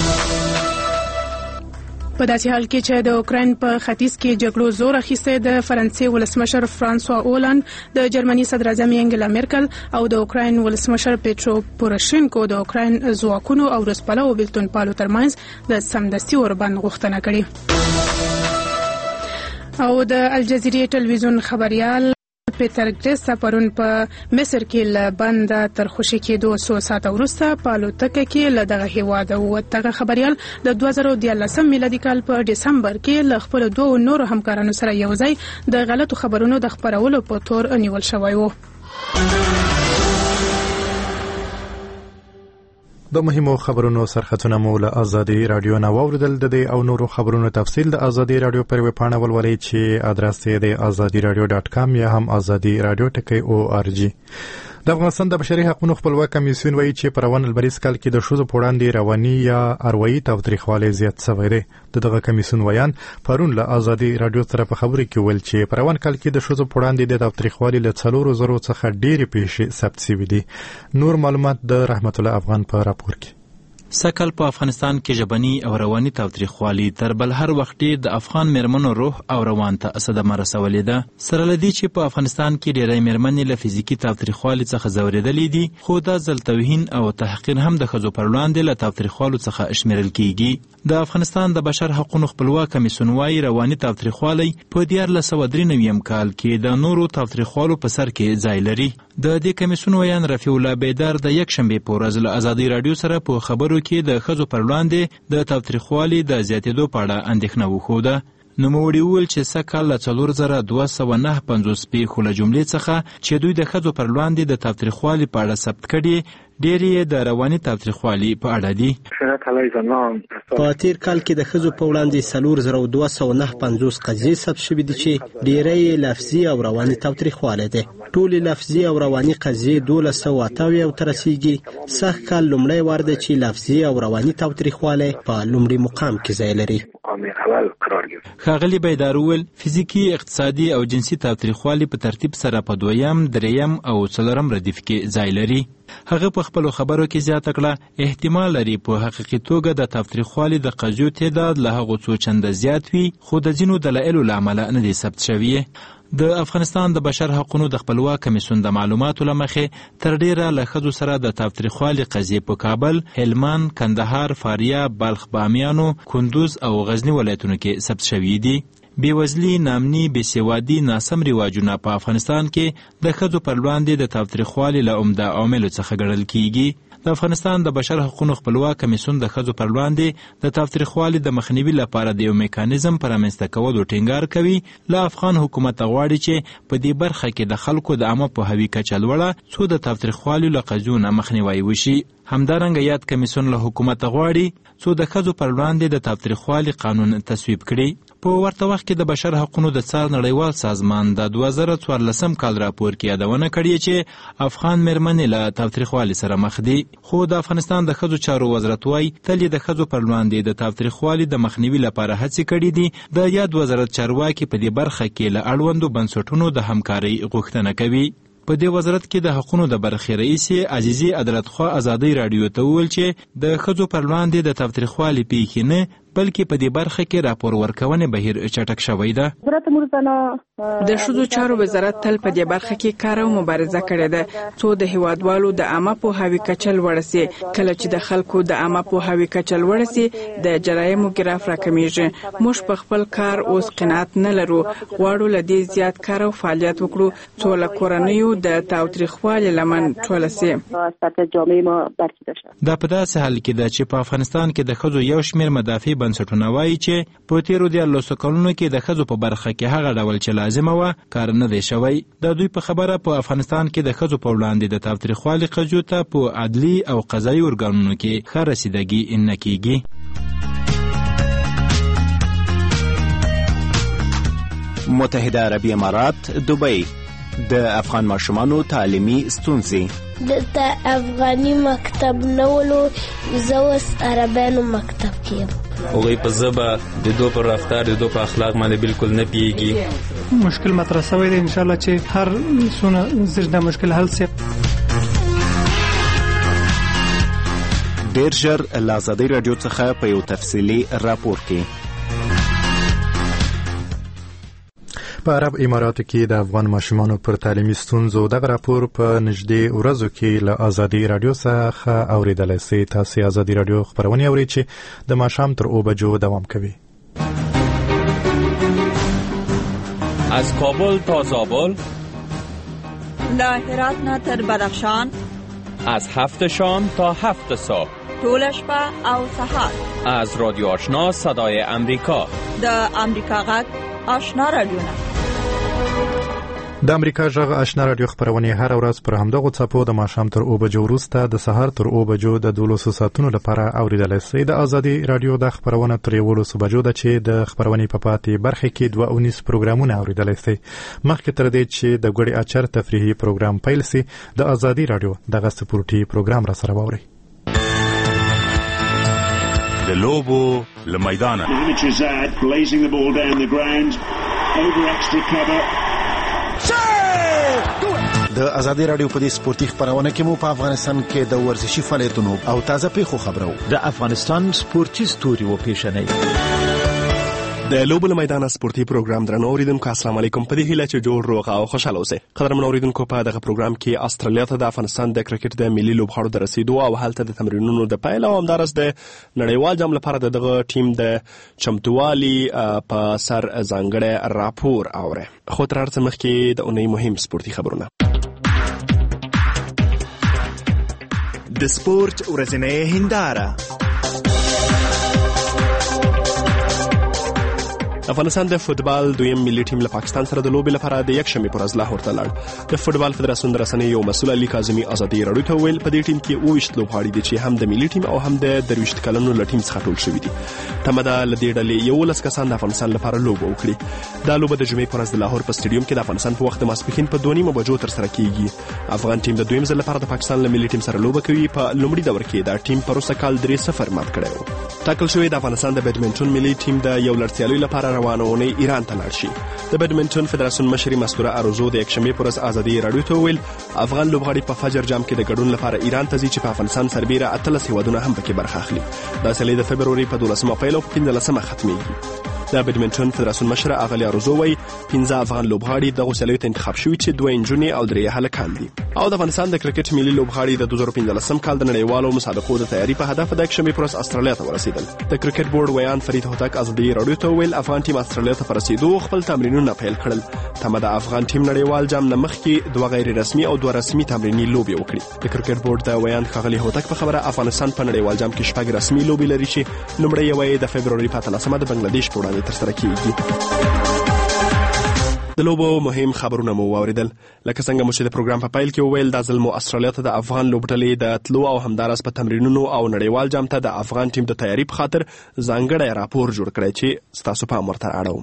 په داسې حال کې چې د اوکراین په ختیځ کې جګړو زور اخیستی د فرانسې ولسمشر فرانسوا اولند د جرمني صدر اعظم انګلا میرکل او د اوکراین ولسمشر پیټرو پوروشینکو د اوکراین ځواکونو او روسپالو بیلتونپالو ترمنځ د سمدستي اوربند غوښتنه کړې. او د الجزیرې ټلویزیون خبریال پیټر ګریس پرون په مصر کې له بنده تر خوشي کېدو څو ساعته وروسته په الوتکه کې له دغه هیواده ووت. خبریال د دوه زره دیارلسم میلادي کال په ډسمبر کې له خپلو دوو نورو همکارانو سره یوځای د غلطو خبرونو د خپرولو په تور نیول شوی و. د مهمو خبرونو سرخطونه مو له آزادي رادیو نه واوریدل. د دې او نورو خبرونو تفصیل د آزادي رادیو پر ویب پاڼه ولولئ چې ادرس یې د آزادي رادیو ډاټ کام یا هم آزادي رادیو ټکی او آر جی. د افغانستان د بشري حقوقو خپلواک کمیسیون وایي چې په روان البریز کال کې د ښځو په وړاندې رواني یا اروایي تاوتریخوالی زیات شوی دی. دغه کمیسیون ویان پرون له آزادي رادیو سره په خبرو کې ویل چې په روان کال کې د ښځو په وړاندې د تاوتریخوالي له څلورو زرو څخه ډېرې پیښې ثبت شوي دي. نور معلومات د رحمت الله افغان په راپور کې. سکل په افغانستان کې ژبني او رواني تاوتریخوالي تر بل هر وخت د افغان میرمنو روح او روان ته صدمه رسولې ده. سره لدی چې په افغانستان کې ډېری میرمنې له فزیکي تاوتریخوالي څخه ځورېدلې دي، خو دا ځل توهین او تحقیر هم د ښځو پر وړاندې له تاوتریخوالو څخه شمیرل کیږي. د افغانستان د بشر حقوقو خپلواک کمیسیون وايي رواني تاوتریخوالي په دیارلس سوه درې نوي کال کې د نورو تاوتریخوالو په سر کې ځای لري. د دې کمیسیون ویان رفیع الله بیدار د یک شنبې په ورځ له آزادي رادیو سره په خبرو کې د ښځو پر وړاندې د تاوتریخوالي د زیاتېدو په اړه اندېښنه وښوده. نوموړي وویل چې سږ له څلور زره دوه سوه نهه پنځوس پیښو له جملې څخه چې دوی د ښځو پر وړاندې د تاوتریخوالي په اړه ثبت کړي ډېرې د رواني تاوتریخوالي په اړه دي. په تیر کال کې د ښځو په وړاندې څلور زره دوه سوه نهه پنځوس قضیې ثبت شوي دي چې ډېری لفظي او رواني تاوتریخوالی دی. ټولې لفظي او رواني قضیې دولس سوه اته اویا ته رسیږي. سږ کال لومړی وار دی چې لفظي او رواني تاوتریخوالی په لومړي مقام کې ځای لري. ښاغلي بیدار وویل فزیکي، اقتصادي او جنسي تاوتریخوالي په ترتیب سره په دویم، دریم او څلورم ردیف کې ځای لري. هغه په خپلو خبرو کې زیاته کړه احتمال لري په حقیقي توګه د تاوتریخوالي د قضیو تعداد له هغو څو چنده زیات وي، خو د ځینو دلایلو له امله نه دي ثبت شوي. د افغانستان د بشر حقوقو د خپلواک کمیسیون د معلوماتو لمخې تر ډیره له ښځو سره د تاوتریخوالي قضیې په کابل، هلمند، کندهار، فاریاب، بلخ، بامیانو، کندوز او غزنی ولایتونو کې ثبت شوي دي. بیوزلي، نامني، بېسوادي، ناسم رواجونه په افغانستان کې د ښځو پر وړاندې د تاوتریخوالي له عمده عواملو څخه ګڼل کیږي. د افغانستان د بشر حقوقو خپلواک کمیسیون د ښځو پر وړاندې د تاوتریخوالي د مخنیوي لپاره د یو میکانیزم پر رامنځته کولو ټینګار کوي. له افغان حکومت غواړي چې په دې برخه کې د خلکو د عامه پوهاوي کچه لوړه څو د تاوتریخوالي له قضیو نه مخنیوی وشي. همدارنګه یاد کمیسیون له حکومت غواړي څو د ښځو پر وړاندې د تاوتریخوالي قانون تصویب کړي. په ورته وخت کې د بشر حقوقو د څار نړیوال سازمان د دوه زره څوارلسم کال راپور کې یادونه کړې چې افغان مېرمنې له تاوتریخوالي سره مخ دي. خو د افغانستان د ښځو چارو وزارت وايي تل د ښځو پر وړاندې د تاوتریخوالي د مخنیوي لپاره هڅې کړې دي. د یاد وزارت چارواکي په دې برخه کې له اړوندو بنسټونو د همکارۍ غوښتنه کوي. په دې وزارت کې د حقوقو د برخې رئیس عزیزي عدالتخوا ازادي رادیو ته وویل چې د ښځو پر وړاندې د تاوتریخوالي پیښې نه بلکې په دې برخه کې راپور ورکونې بهیر چټک شوی ده. د ښځو چارو وزارت تل په دې برخه کې کار او مبارزه کړې ده څو د هیوادوالو د عامه پوهاوي کچه لوړه سي. کله چې د خلکو د عامه پوهاوي کچه لوړه سي د جرایمو ګراف راکمیږي. موږ په خپل کار اوس قناعت نه لرو، غواړو له دې زیات کار او فعالیت وکړو څو له کورنیو د تاوتریخوالي لمن ټوله سي. دا په داسې حال کې ده چې په افغانستان کې د ښځو یو شمېر مدافع بنسټونه وایي چې په تیرو دیارلسو کلونو کې د ښځو په برخه کې هغه ډول چې لازمه وه کار نه دی شوی. د دوی په خبره په افغانستان کې د ښځو په وړاندې د تاوتریخوالي قضیو ته په عدلي او قضایي ارګانونو کې ښه رسیدګي نه کیږي. متحده عربي امارات، دوبۍ. د افغان ماشومانو تعلیمي ستونزې. د افغاني مکتب نه ولو زه اوس عربانو مکتب کې یم. هغوی په ژبه د دو په رفتار د دو په اخلاق باندې بالکل نه پیږي. مشکل مطرح شوی دی، انشاءالله چې هر څونه زر دا مشکل حل شي. ډېر ژر له ازادۍ راډیو څخه په یو تفصیلي راپور کې. په عرب اماراتو کې د افغان ماشومانو پر تعلیمي ستونزو دغه راپور په نږدې ورځو کې له ازادي رادیو څخه اوریدلای شئ. تاسو ازادي رادیو خبرونه اورئ چې د ماښام تر اوه بجو دوام کوي. از کابل تا زابل، له هرات نه تر بدخشان، از هفت شام تا هفت صبح، طول شپه او سحر، از رادیو آشنا صدای امریکا، د امریکا غږ آشنا رادیو نه. د امریکا غږ آشنا رادیو خبرونه هر ورځ پر همدغه څپو د ماښام تر اوه بجو وروسته د سهار تر اوه بجو د دولسو ساعتونو لپاره اوریدلای شئ. د ازادي رادیو د خبرونه تر یولسو بجو ده چې د خبرونې په پاتې برخه کې دوه اونیس پروګرامونه اوریدلای شئ. مخکې تر دې چې د ګوړې اچر تفریحي پروګرام پیل شي، د ازادي رادیو دغه سپورتي پروګرام را سره واورئ. د لوبو له میدانه د ازادي رادیو په دې سپورتي خبرونه کې مو په افغانستان کې د ورزشي فعالیتونو او تازه پیښو خبرو، د افغانستان سپورتي ستوري او پیښنې د لوبو له میدانه سپورتي پروګرام درنو اوریدونکو السلام علیکم. په دې هیله چې جوړ روغ او خوشاله اوسئ. قدرمن اوریدونکو، په دغه پروګرام کې استرالیا ته د افغانستان د کرکټ د ملي لوبغاړو د رسیدو او هلته د تمرینونو د پیل او همدارس د نړیوال جام لپاره دغه ټیم د چمتووالي په سر ځانګړی راپور اوري. خو تر هر څه مخکې د اونۍ مهم سپورتي خبرونه. د سپورت ورځنۍ هنداره. افغانستان د فوتبال دویم ملي ټیم له پاکستان سره د لوبې لپاره د یکشنبې پر ورځ لاهور ته لاړ. د فوتبال فدراسیون د رسنیو یو مسؤل علي کاظمي ازادي راډیو ته وویل په دې ټیم کې اوویشت لوبغاړي دي چې هم د ملي ټیم او هم د درویشت کلنو له ټیم څخه ټول شوي دي. تمه ده له دې ډلې یولس کسان د افغانستان لپاره لوبه وکړي. دا لوبه د جمعې پر ورځ د لاهور په سټیډیوم کې د افغانستان په وخت د ماسپښین په دوه نیمو بجو ترسره کیږي. افغان ټیم د دویم ځل لپاره د پاکستان له ملي ټیم سره لوبه کوي. په لومړي دور کې دا ټیم په روسه کال درې صفر مات کړی و. ټاکل شوی د افغانستان د بیډمنټون ملي ټیم د یو لړسیالۍ لپاره روانه اونۍ ایران ته لاړ شي. د بیډمنټون فدراسیون مشري مستوره ارزو د یکشنبې پر ورځ ازادي راډیو ته وویل افغان لوبغاړي په فجر جام کې د ګډون لپاره ایران ته ځي چې په افغانستان سربیره اتلس هیوادونه هم پکې برخه اخلي. دا سیالي د فبروري په دولسمه پیل او په پنځلسمه ختمېږي. د بیډمنټن فدراسیون مشر اغلی اروزو وایي پنځه افغان لوبغاړي دغو سیالیو ته انتخاب شوي چې دوه نجونې او درې هلکان دي. او د افغانستان د کرکټ ملي لوبغاړي د دوه زره پنځلسم کال د نړیوالو مسابقو د تیاري په هدف د یکشنبې پر ورځ استرالیا ته ورسېدل. د کرکټ بورډ ویان فرید هوتک ازادي راډیو ته وویل افغان ټیم استرالیا ته په رسېدو خپل تمرینونه پیل کړل. تمه د افغان ټیم نړیوال جام نه مخکې دوه غیر رسمي او دوه رسمي تمریني لوبې وکړي. د کرکټ بورډ د ویان ښاغلي هوتک په خبره افغانستان په نړیوال جام کې شپږ رسمي لوبې لري چې لومړی یوه یې د فبروري په اتلسمه د بنګلادیش په وړاندې ترسره کیږي. د لوبو مهم خبرونه مو واوریدل. لکه څنګه مو چې د پروګرام په پیل کې وویل دا ځل مو استرالیا ته د افغان لوبډلې د تلو او همداراز په تمرینونو او نړیوال جام ته د افغان ټیم د تیاري په خاطر ځانګړی راپور جوړ کړی چې ستاسو پام ورته اړوم.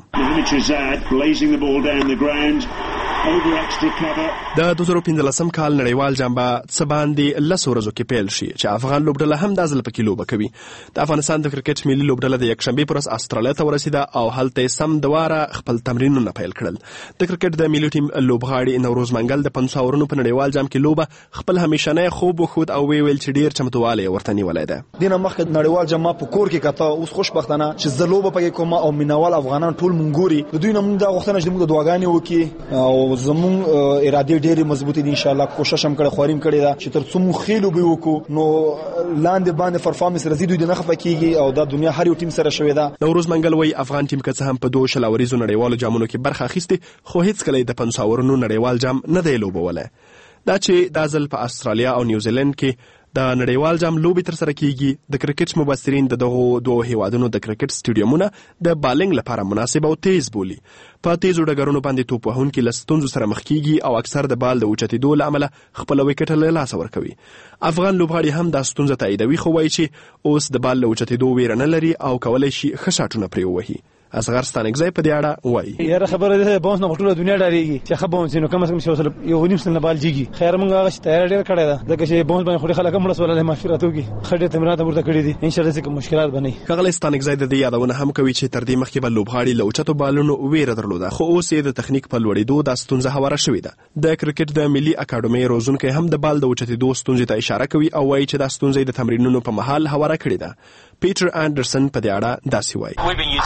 د دوه زره پنځلسم کال نړیوال جام به څه باندې لس ورځو کې پیل شي چې افغان لوبډله هم دا ځل پکې لوبه کوي. د افغانستان د کرکټ ملي لوبډله د یکشنبې پر ورځ استرالیا ته ورسېده او هلته سم دواره خپل تمرینونه پیل کړل. د کرکټ د ملي ټیم لوبغاړي نوروز منګل د پنځه اورونو په نړیوال جام کې لوبه خپل همیشنی خوب وښود او ویل چې ډیر چمتووالی ورته نیولی ده. دینه مخکې نړیوال جام په کور کې کته اوس خوشبختانه چې زه لوبه پکې کوم او مینوال افغانان ټول مونږ د دوی نه موږ دا غوښتنه چې موږ د دعاګانې وکړي او زموږ ارادې ډېرې مضبوطې دي. انشاءالله کوشش هم کړی خواریم کړی ده چې تر څو موږ ښې لوبې وکړو نو لاندې باندې پرفارمنس راځي دوی د نه خفه کېږي او دا دنیا هر یو ټیم سره شوې ده. نوروز منګل وایي افغان ټیم که څه هم په دوه شل اوریزو نړیوالو جامونو کې برخه اخیستې خو هیڅکله د پنځه اورونو نړیوال جام نه دی لوبولی. دا چې دا ځل په استرالیا او نیوزیلند کې د نړیوال جام لوبې ترسره کیږي د کرکټ مبصرین د دغو دوه هیوادونو د کرکټ سټیډیومونه د بالینګ لپاره مناسب او تیز بولي. په تیزو ډګرونو باندې توپ وهونکي له ستونزو سره مخ کیږي او اکثر د بال د اوچتېدو له امله خپله ویکټه له لاسه ورکوي. افغان لوبغاړي هم دا ستونزه تاییدوي خو وایي چې اوس د بال له اوچتېدو ویره نه لري او کولی شي ښه شاټونه پرې ووهي. اصغر ستانکزی په دې اړه وایي یاره خبره ده بونس نه ټوله دنیا ډاریږي چې ښه بونس نو کم از کم چې یو نیم سن بال جیږي. خیر موږ هغه تیار ډیر کړی ده ځکه چې بونس باندې خوري خلک مړ سول له مغفرت وکي خډه تمرینات ورته کړی دي ان شاء الله چې مشکلات بنئ. ښاغلی ستانکزی د دې یادونه هم کوي چې تر دې مخکې به لوبغاړي له اوچتو بالونو ویره درلوده خو اوس یې د تخنیک په لوړېدو دا ستونزه هواره شوې ده. د کرکټ د ملي اکاډمۍ روزونکی هم د بال د اوچتېدو ستونزې ته اشاره کوي او وایي چې دا ستونزه د تمرینونو په مهال هواره کړې ده. پیټر انډرسن په دې اړه داسې وایي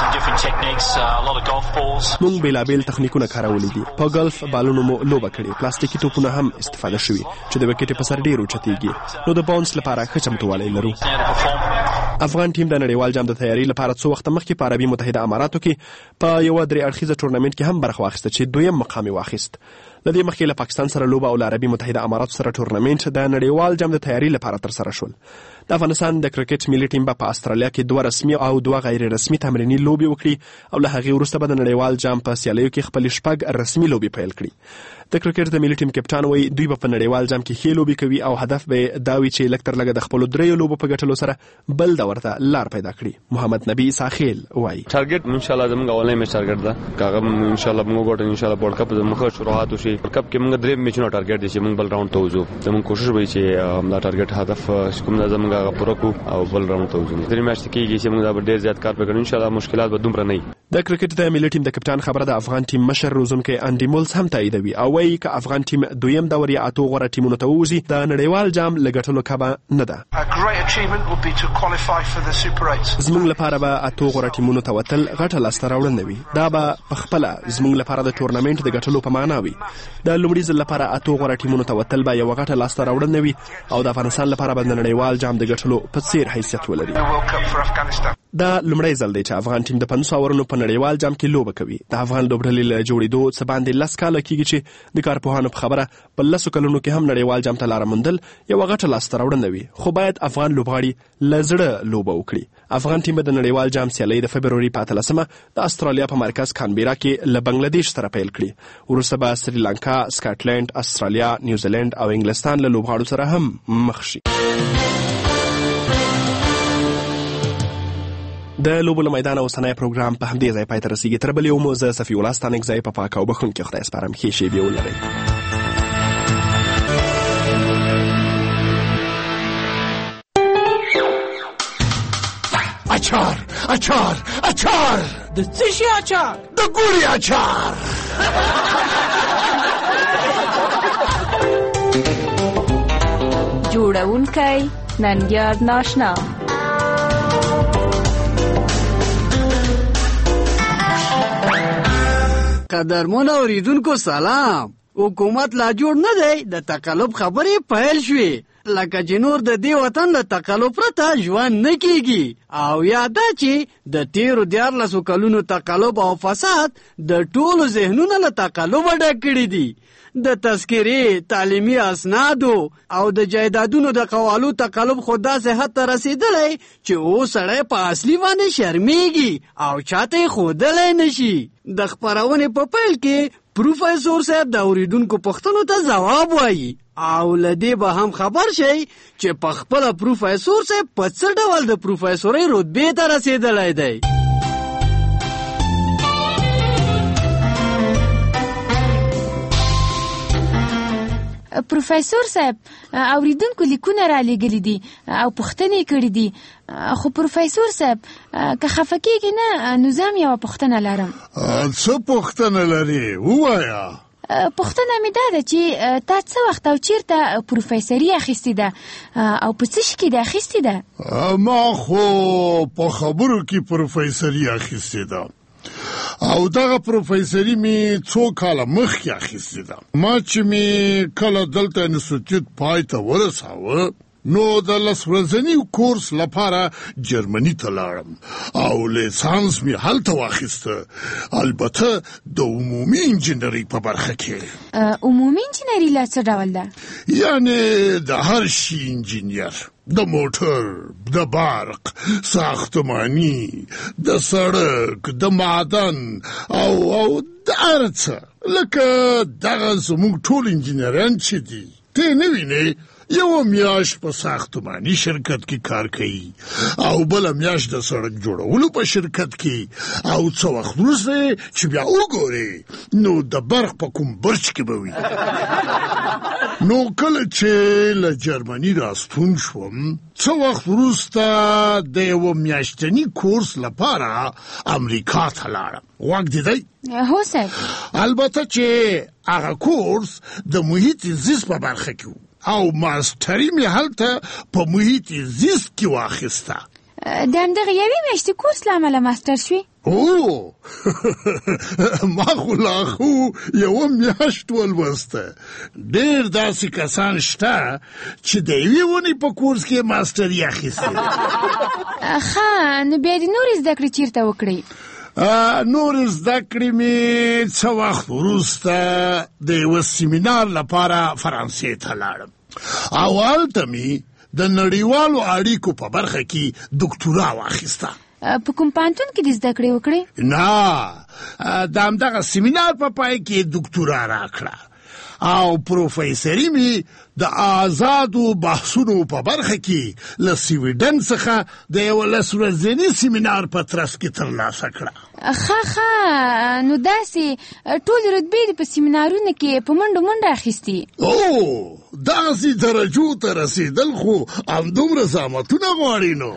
موږ بیلابیل تخنیکونه کارولي دي. په ګلف بالونو مو لوبه کړې پلاستیکي توپونه هم استفاده شوي چې د وکټې په سر ډېر اوچتېږي نو د باونس لپاره ښه چمتووالی لرو. افغان ټیم د نړیوال جام د تیاري لپاره څو وخته مخکې په عربي متحده اماراتو کې په یوه درې اړخیزه ټورنمنټ کې هم برخه واخیسته چې دویم مقام یې واخیست. د دې مخکې له پاکستان سره لوبه او له عربي متحده اماراتو سره ټورنمنټ د نړیوال جام د تیاري لپاره ترسره شول. د افغانستان د کرکټ ملي ټیم به په استرالیا کې دوه رسمي او دوه غیر رسمي تمریني لوبې وکړي او له هغې وروسته به د نړیوال جام په سیالیو کې خپلې شپږ رسمي لوبې پیل کړي. د کرکټ د ملي ټیم کپټان وایي دوی به په نړیوال جام کې ښې لوبې کوي او هدف به دا وي چې لږ تر لږه د خپلو دریو لوبو په ګټلو سره بل دور ته لار پیدا کړي. محمد نبی ساخیل وایي ټارګټ ان شاء الله زموږ اولنی میچ ټارګټ ده کاغه ان شاء الله موږ ګټو ان شاء الله ورلد کپ زموږ شروعات وشي. ورلد کپ کې موږ درې میچونه ټارګټ دي چې موږ بل راوند ته وځو. زموږ کوشش وي چې دا ټارګټ هدف کوم نه زموږ پوره کړو او بل راوند ته وځو. درې میچ کېږي چې موږ دا ډېر زیات کار وکړو ان شاء الله مشکلات به دومره نه وي. د کرکټ د ملي ټیم د کپټان خبره د افغان ټیم مشر روزونکی انډي مولز هم تاییدوي او وایي که افغان ټیم دویم دور یا اتو غوره ټیمونو ته ووځي د نړیوال جام له ګټلو کبه نه ده. زموږ لپاره به اتو غوره ټیمونو ته وتل غټه لاسته راوړنه وي. دا به پخپله زموږ لپاره د ټورنمنټ د ګټلو په معنا وي. د لومړي ځل لپاره اتو غوره ټیمونو ته وتل به یوه غټه لاسته راوړنه وي او د افغانستان لپاره به د نړیوال جام د ګټلو په څیر حیثیت ولري. دا لومړی ځل دی چې افغان ټیم د پنځو اورونو په نړیوال جام کې لوبه کوي. د افغان لوبډلې له جوړېدو څه باندې لس کاله کېږي چې د کارپوهانو په خبره په لسو کلونو کې هم نړیوال جام ته لاره موندل یوه غټه لاسته راوړنه وي خو باید افغان لوبغاړي له زړه لوبه وکړي. افغان ټیم به د نړیوال جام سیالۍ د فبروري په اتلسمه د استرالیا په مرکز کانبیرا کې له بنګلادیش سره پیل کړي. وروسته به سریلانکا، سکاټلند، استرالیا، نیوزیلند او انګلستان له لوبغاړو سره هم مخ شي. د لوبو له میدانه اوسنی پروګرام په همدې ځای پای ته رسیږي. تر بل یو مو زه صفي الله ستانکزی په پاک او بښونکي خدای سپارم. ښې شېبې ولرئ. اچار اچار اچار د څه شي اچار؟ د ګوري اچار. جوړونکی ننګیار ناشنا. قدرمن اوریدونکو سلام. حکومت لا جوړ نه دی، د تقلب خبرې پیل شوې. لکه چې نور د دې وطن د تقلب پرته ژوند نه کیږي، او یاده چې د تیرو دیارلسو کلونو تقلب او فساد د ټولو ذهنونه له تقلبه ډک کړي دي. د تذکرې، تعلیمي اسنادو او د جایدادونو د قوالو تقلب خو داسې حد ته رسېدلی چې اوس سړی په اصلي باندې شرمېږي او چاته یې ښودلی نشي. د خپرونې په پیل کې پروفیسور صاحب د اوریدونکو پوښتنو ته ځواب وایي، او له دې به هم خبر شئ چې په خپله پروفیسور صاحب په څه ډول د پروفیسورۍ رتبې ته رسېدلی دی. پروفیسور صاحب، اوریدونکو لیکونه را لېږلي دي او پوښتنې کړي دي، خو پروفیسور صاحب که خفه کېږي نه نو زه هم یوه پوښتنه لرم. څه پوښتنه لرې؟ ووایه. پوښتنه مې دا ده چې تا څه وخت او چیرته پروفیسري اخیستې ده او په څه شي کې ده اخیستې ده؟ ما خو په خبرو کې پروفیسري اخیستې ده، او دغه پروفیسري می څو کاله مخکې اخیستې ده. ما چې می کله دلته انسټیټیوټ پای ته ورساوه نو د لس ورځني کورس لپاره جرمني ته لاړم او لیسانس می هلته واخیسته، البته د عمومي انجینرۍ په برخه کې. عمومي انجینري لا څه ډول ده؟ یعنې د هر شي انجینیر، د موټر، د برق، ساختمانی، د سړک، د معدن او او د هر څه. لکه دغه زموږ ټول انجینران چې دي، ته نه وینې یو میاش په ساختمانی شرکت کې کار کوي او بل میاش د سړک جوړولو په شرکت کې، او څو وخت وروسته چې بیا وګوري نو د برق په کوم برج کې به وي. نو کله چې له جرمني راستون شوم څو وخت وروسته د یو میاشتني کورس لپاره امریکا ته لاړم. واک دی دی؟ هو صاحب. البته چې هغه کورس د محیط زیست په برخه کې او ماستری می هلته په محیط زیست کې واخیسته. د همدغه یوې میاشتې کورس له امله ماستر شوې؟ او ما خو لا خو یوه میاشت ولوسته. ډېر داسې کسان شته چې د یوې ونې په کورس کې ماستري اخیستې. ښه، نو بیا د نورې زده کړې چېرته وکړئ؟ نور زده کړې مې څه وخت وروسته د یوه سیمینار لپاره فرانسې ته لاړم او هلته مې د نړیوالو اړیکو په برخه کې دکتورا واخیسته. په کوم پوهنتون کې دې زده کړې وکړې؟ نه، د همدغه سیمینار په پای کې دکتورا راکړه او پروفیسري مې د آزادو بحثونو په برخه کې له سویډن څخه د یو لس ورځني سیمینار په ترڅ کې ترلاسه کړه. ښه ښه، نو داسې ټولې رتبې دې په سیمینارونو کې په منډو منډه اخیستې؟ او داسې درجو ته رسېدل خو همدومره زحمتونه غواړي. نو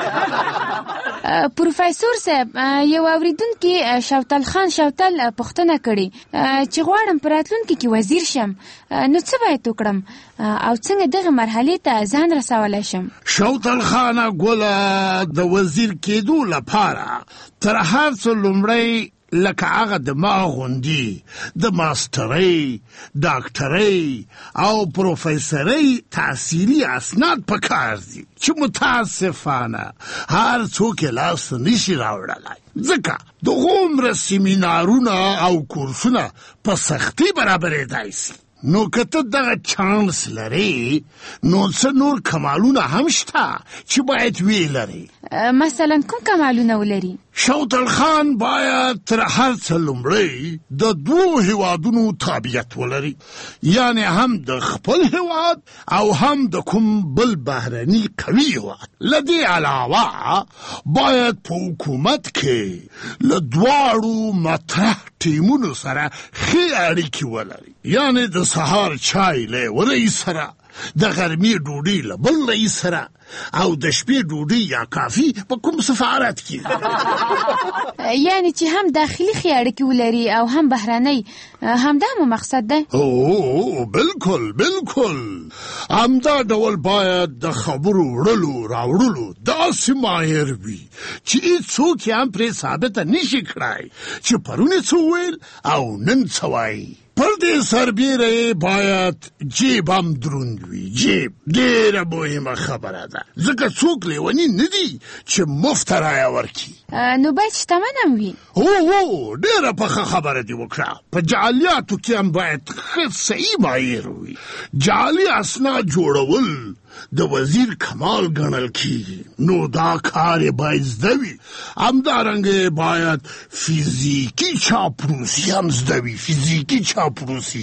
پروفیسور صاحب، یو اوریدونکي شوتل خان شوتل پوښتنه کړې چې غواړم په راتلونکي کې وزیر شم، نو څه باید وکړم او څنګه دغه مرحلې ته ځان رسولی شم؟ شوتل خانه ګله، د وزیر کېدو لپاره تر هر څه لومړی لکه هغه د ما غوندي د ماسترۍ، ډاکټرۍ او پروفیسرۍ تحصیلي اسناد پکار دي چې متاسفانه هر څوک یې لاس نشي راوړلی، ځکه د هومره سیمینارونه او کورسونه په سختۍ برابرېدای شي. نو که ته دغه چانس لرې نو څه نور کمالونه هم شته چې باید ویې لرې. مثلا کوم کمالونه ولري؟ شوتل خان باید تر هر څه لومړی د دوو هیوادونو تابعیت ولري، یعنی هم د خپل هیواد او هم د کوم بل بهرني قوي هیواد. له دې علاوه باید په حکومت کې له دواړو مطرح ټیمونو سره ښې اړیکې ولري، یعنی د سهار چای له ورئیس سره د غرمې ډوډۍ له بل رئیس سره او د شپې ډوډۍ یا کافي په کوم سفارت کې یعنی چې هم داخلي ښې اړیکې ولري او هم بهرنۍ، همدا مو مقصد دی؟ او بالکل بالکل، همدا ډول باید د خبرو وړلو راوړلو داسې ماهر وي چې هېڅوک یې هم پرې ثابته نشي کړای چې پرون یې څه وویل او نن څه وایي. پر دې سربیره باید جیب هم دروند وي. جیب ډېره مهمه خبره ده، ځکه څوک لیوني نه دي چې مفته رایه ورکړي. نو باید شتمن هم وي. هو هو، ډېره پخه خبره دې وکړه. په جعلیاتو کې هم باید ښه صحیح ماهر وي. جعلي اسناد جوړول د وزیر کمال ګڼل کیږي، نو دا کار یې باید زده وي. همدارنګه باید فزیکي چاپلوسي هم زده وي. فزیکي چاپلوسي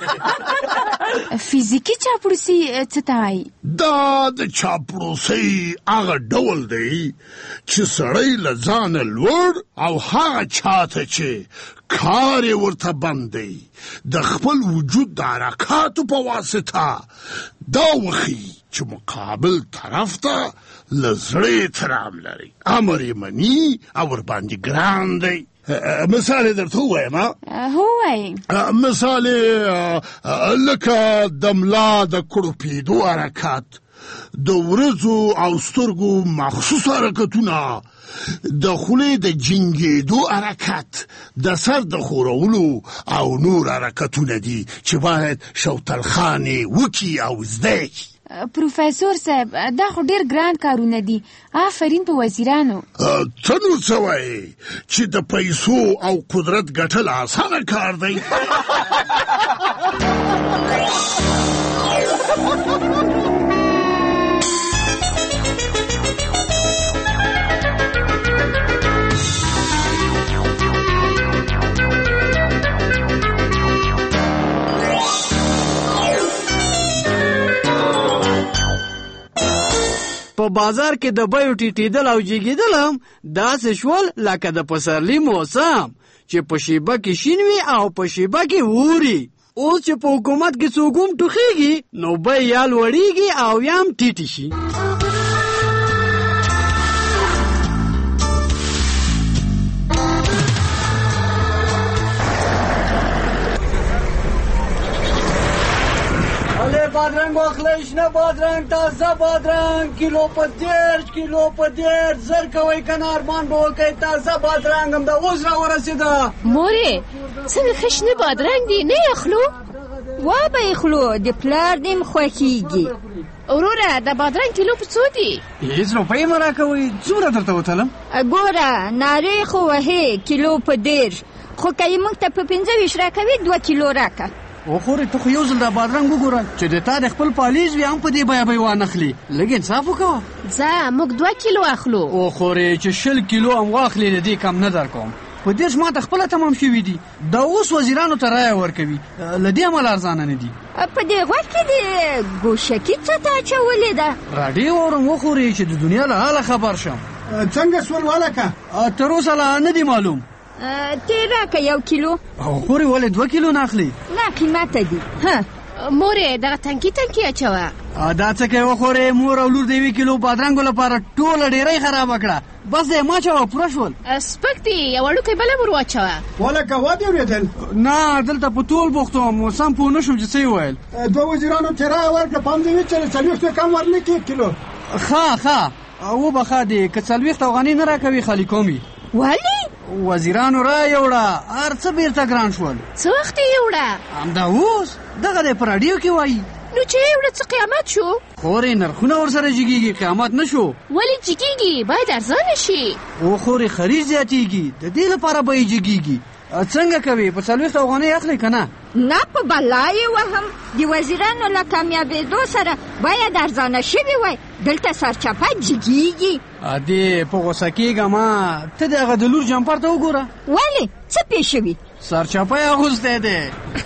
فزیکي چاپلوسي څه ته وایي؟ دا د چاپلوسۍ هغه ډول دی چې سړی له ځانه لوړ او هغه چاته چې کار یې ورته بند دی د خپل وجود د حرکاتو په واسطه دا وښیي چې مقابل طرف ته له زړه احترام لري، امر یې مني او ورباندې ګران دی. مثال یې درته ووایم؟ هو وایي. مثال لکه د ملا د کړوپېدو حرکات، د ورځو او سترګو مخصوص حرکتونه، د خولې د جنګېدو حرکت، د سر د ښورولو او نور حرکتونه دي چې باید شوتلخانې وکړي او زده کړي. پروفیسور صاحب، دا خو ډېر ګران کارونه دي. آفرین په وزیرانو. ته نو څه وایې چې د پیسو او قدرت ګټل اسانه کار دی؟ په بازار کې د بیو ټیټېدل او جګېدل هم داسې شول لکه د پسرلي موسم چې په شیبه کې شین وي او په شیبه کې ووري. اوس چې په حکومت کې څوک هم ټوخېږي نو بیې یا لوړېږي او یا هم ټیټې شي. بادرنگ واخلئ، شنه بادرنگ، تازه بادرنگ، کیلو په دېرش، کیلو په دېرش. زر کوئ که نه ارمان به وکئ. تازه بادرنګ هم د اوس را ورسېده. مورې څنګه ښه شنه بادرنګ دي، نه یې اخلو؟ وا به یې خلو، د پلار دې م خوښېږي. وروره د بادرنګ کیلو په څو دي؟ هېڅ روپۍ مه راکوئ. څومره درته وتلم؟ ګوره نارې خو وهې کیلو په دېرش، خو که یې موږ ته په پنځه ویشت راکوي دوه کیلو راکه. وخورې ته خو یو ځل دا بادرنګ وګوره چې د تا د خپل پالیز وي هم په دې بیه به یې وانخلي. لږ انصاف وکوه. ځه موږ دوه کیلو اخلو. وخورې چې شل کیلو هم واخلې د دې کم نه در کوم. په دېرش ماته خپله تمام شوي دي. دا اوس وزیرانو ته رایه ورکوي، له دې امله ارزانه نه دي. په دې غوږ کې د ګوشکي څه ته اچولې ده؟ راډیو اورم وخورې چې د دنیا له حاله خبر شم. څنګه سول والکه؟ تر اوسه لا نه دي معلوم. تی راکه یو کیلو. او خورې ولې دوه کیلو نه اخلي؟ نه قیمته دي. مورې دغه تنکي تنکي اچوه. دا څه کوې وخورې؟ مور او لور د یوې کیلو بادرنګو لپاره ټوله ډېرۍ خرابه کړه. بس دی ما اچوه پوره شول. سپک دي، یو وړوکی بله ور واچوه. والکه ودې اورېدل؟ نه دلته په ټول بوخت وم، سم پوه نه شوم چې څه یې ویل. دوه وزیرانو چې رایه ورکړه پام دې وي چې څلوېښت کم ورنه کړي کیلو. ښه ښه وبخه دې که څلوېښت افغانۍ نه راکوي خالي کوم وي. ولې؟ وزیرانو رایه وړه، هر څه بیرته ګران شول. څه وخت یې وړه؟ همدا اوس دغه دی په راډیو کې وایي. نو چې یې وړه څه قیامت شو؟ خورې نرخونه ورسره جګېږي، قیامت نه شو. ولې جګېږي؟ باید ارزانه شي. وخورې خرید زیاتېږي، د دې لپاره به یې جګېږي. څنګه کوي په څلوېښت افغانۍ اخلي که نه؟ نه په بلا یې وهم. د وزیرانو له کامیابېدو سره باید ارزانه شوي وای. دلته سرچپه جګېږي. ادې په غوسه کېږه ما، ته د هغه د لور جمپر ته وګوره. ولې څه پېښ شوي؟ سرچپه یې اغوستی دی.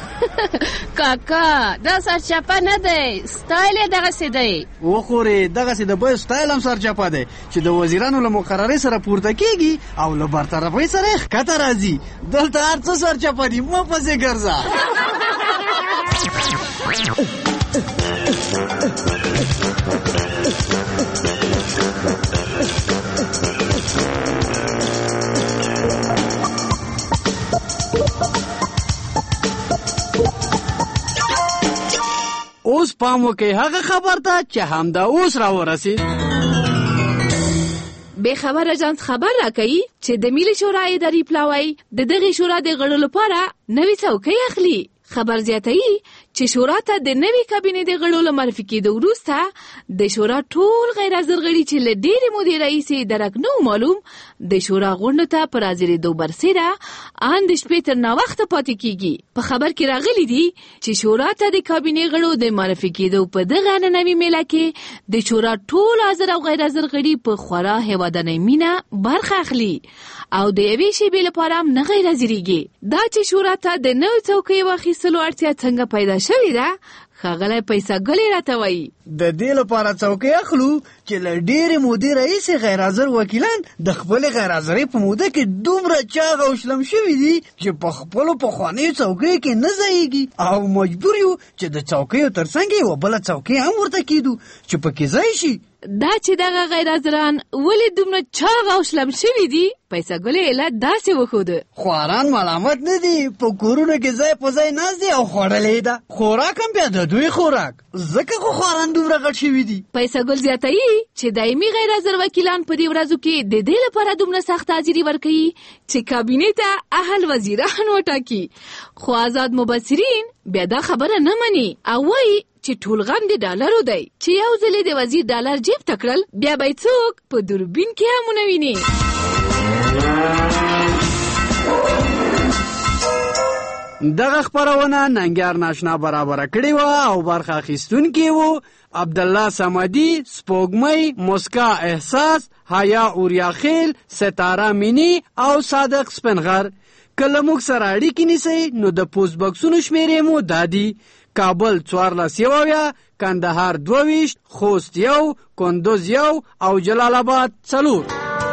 کاکا دا سرچپه نه دی، سټایل یې دغسې دی. وخورې دغسې د بیو سټایل هم سرچپه دی چې د وزیرانو له مقررۍ سره پورته کېږي او له برطرفۍ سره یې ښکته راځي. دلته هر څه سرچپه دي، مه پسې ګرځه. اوس پام وکړئ هغه خبر ته چې همدا اوس راورسید. به خبر اجانس خبر راکوي چې د ملي شورا اداري پلاوی د دغه شورا د غړو لپاره نوې څوکۍ اخلي. خبر زیاتوي چې شورا ته د نوې کابینې د غړو له معرفي کېدو وروسته د شورا ټول غیر حاضر غړي چې له ډېرې مودې راهیسې درک نه معلوم د شورا غونډو ته په راځېدو برسېره ان د شپې تر ناوخته پاتې کېږي. په خبر کې راغلي دي چې شورا ته د کابینې غړو د معرفي کېدو په دغه نننۍ میله کې د شورا ټول حاضر او غیر حاضر غړي په خورا هیوادنۍ مینه برخه اخلي او د یوې شېبې لپاره هم نه غیر حاضرېږي. دا چې شورا ته د نوې څوکۍ واخیستلو اړتیا څنګه پیدا شوې ده ښاغلی پیسه ګلې راته وایي. د دې لپاره څوکۍ اخلو چې له ډېرې مودې راهیسې غیر حاضر وکیلان د خپلې غیر حاضرۍ په موده کې دومره چاغ او شلم شوي دي چې په خپلو پخوانیو څوکیو کې نه ځایږي او مجبور یو چې د څوکیو تر څنګ یوه بله څوکۍ هم ورته کېدو چې پکې ځای شي. دا چې دغه غیر حاضران ولې دومره چاغ او شلم شوي دي پیسه ګلې علت داسې وښوده. خواران ملامت نه دي، په کورونو کې ځای په ځای ناست دي او خوړلې ده. خوراک هم بیا د دوی خوراک، ځکه خو خواران دومره غټ شوي دي. پیسه ګل زیاتوي چې دایمي غیر حاضر وکیلان په دې ورځو کې د دې لپاره دومره سخت حاضري ورکوي چې کابینې ته اهل وزیران وټاکي. خو آزاد مبصرین بیا دا خبره نه مني او وایي چې ټول غم د ډالرو دی چې یو ځلې د وزیر ډالر جیب ته کړل بیا به څوک په دوربین کې هم ونه ویني. دغه خپرونه ننګیار ناشنا برابره کړې وه او برخه اخیستونکي وو عبدالله صمدي، سپوږمۍ، مسکا احساس، حیا اوریاخیل، ستاره مینی او صادق سپنغر. کله موږ سره اړیکې نیسئ نو د پوسټ بکسونو شمیرې مو دادي: کابل څوارلس یو اویا، کندهار دوه ویشت، خوست یو، کندوز یو او جلال آباد څلور.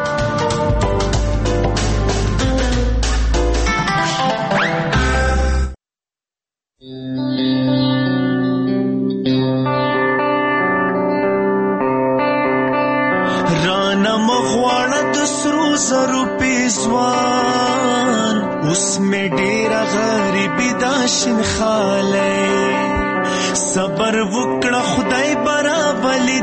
رانا مغواړه د سرو زرو پیزوان اوس مې ډېره غریبي دا شینخالی صبر وکړه خدای برابلی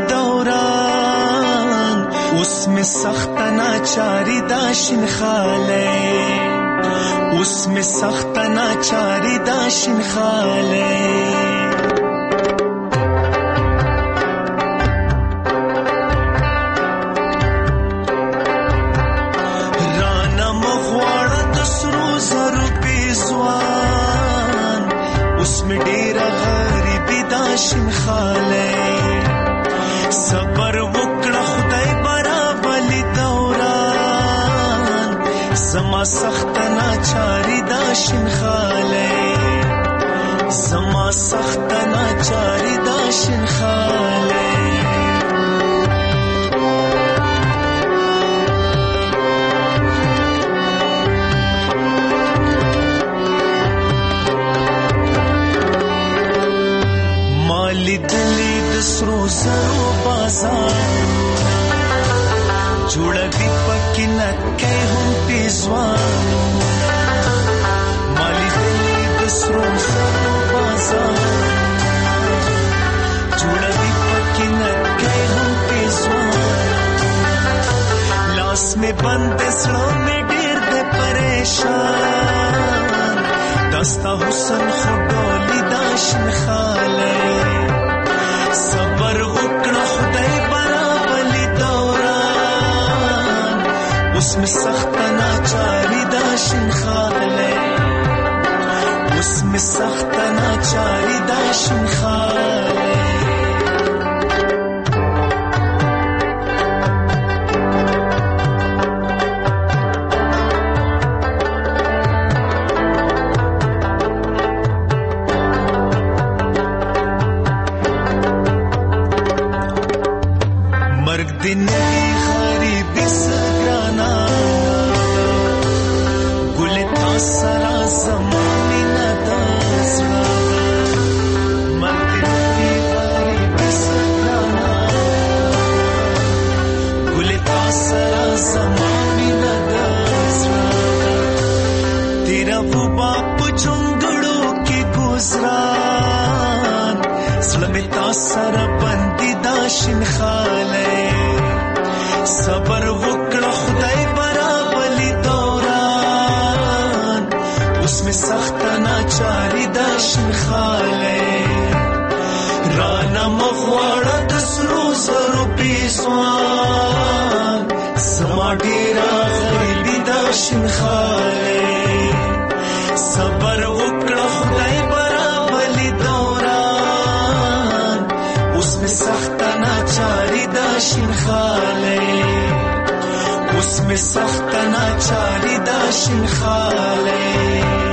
دوران اوس مې سخته ناچاري دا شینخالی اوس مې سخته ناچاري دا شینخالی صبر وکړه خدای برابلی دوران زما سخت ناچاری دا شینخالی زما سخت ناچاری دا شینخالی دلی د سرو زرو بازار جوړوي پکې نکۍ هم پیزوان مالی دلی د سرو زرو بازار جوړوي پکې نکۍ هم پیزوان لاس میں بند سړو میں ډېر د پریشان دستا حسن خو ډولي دا شینخالی صبر وکړه خدای برابلی دوران اوس مې سخته ناچاري دا شینخالی اوس مې سخته ناچاري دا شینخالی دنی غریبی سگرانا گل تاسرا زمانی ندازنا من دنی سره بندي دا شین خاله صبر وکړه خدای برابلی دوران اوس می سخت ناچاری دا شین خاله رانا مغواړه د سرو زرو پیسوان سما ډیرا غریبی دا شین خاله صبر وکړه خدای برابلی دوران اوس می سخت ناچاری دا شین خاله اوس می سخت ناچاری دا شین خاله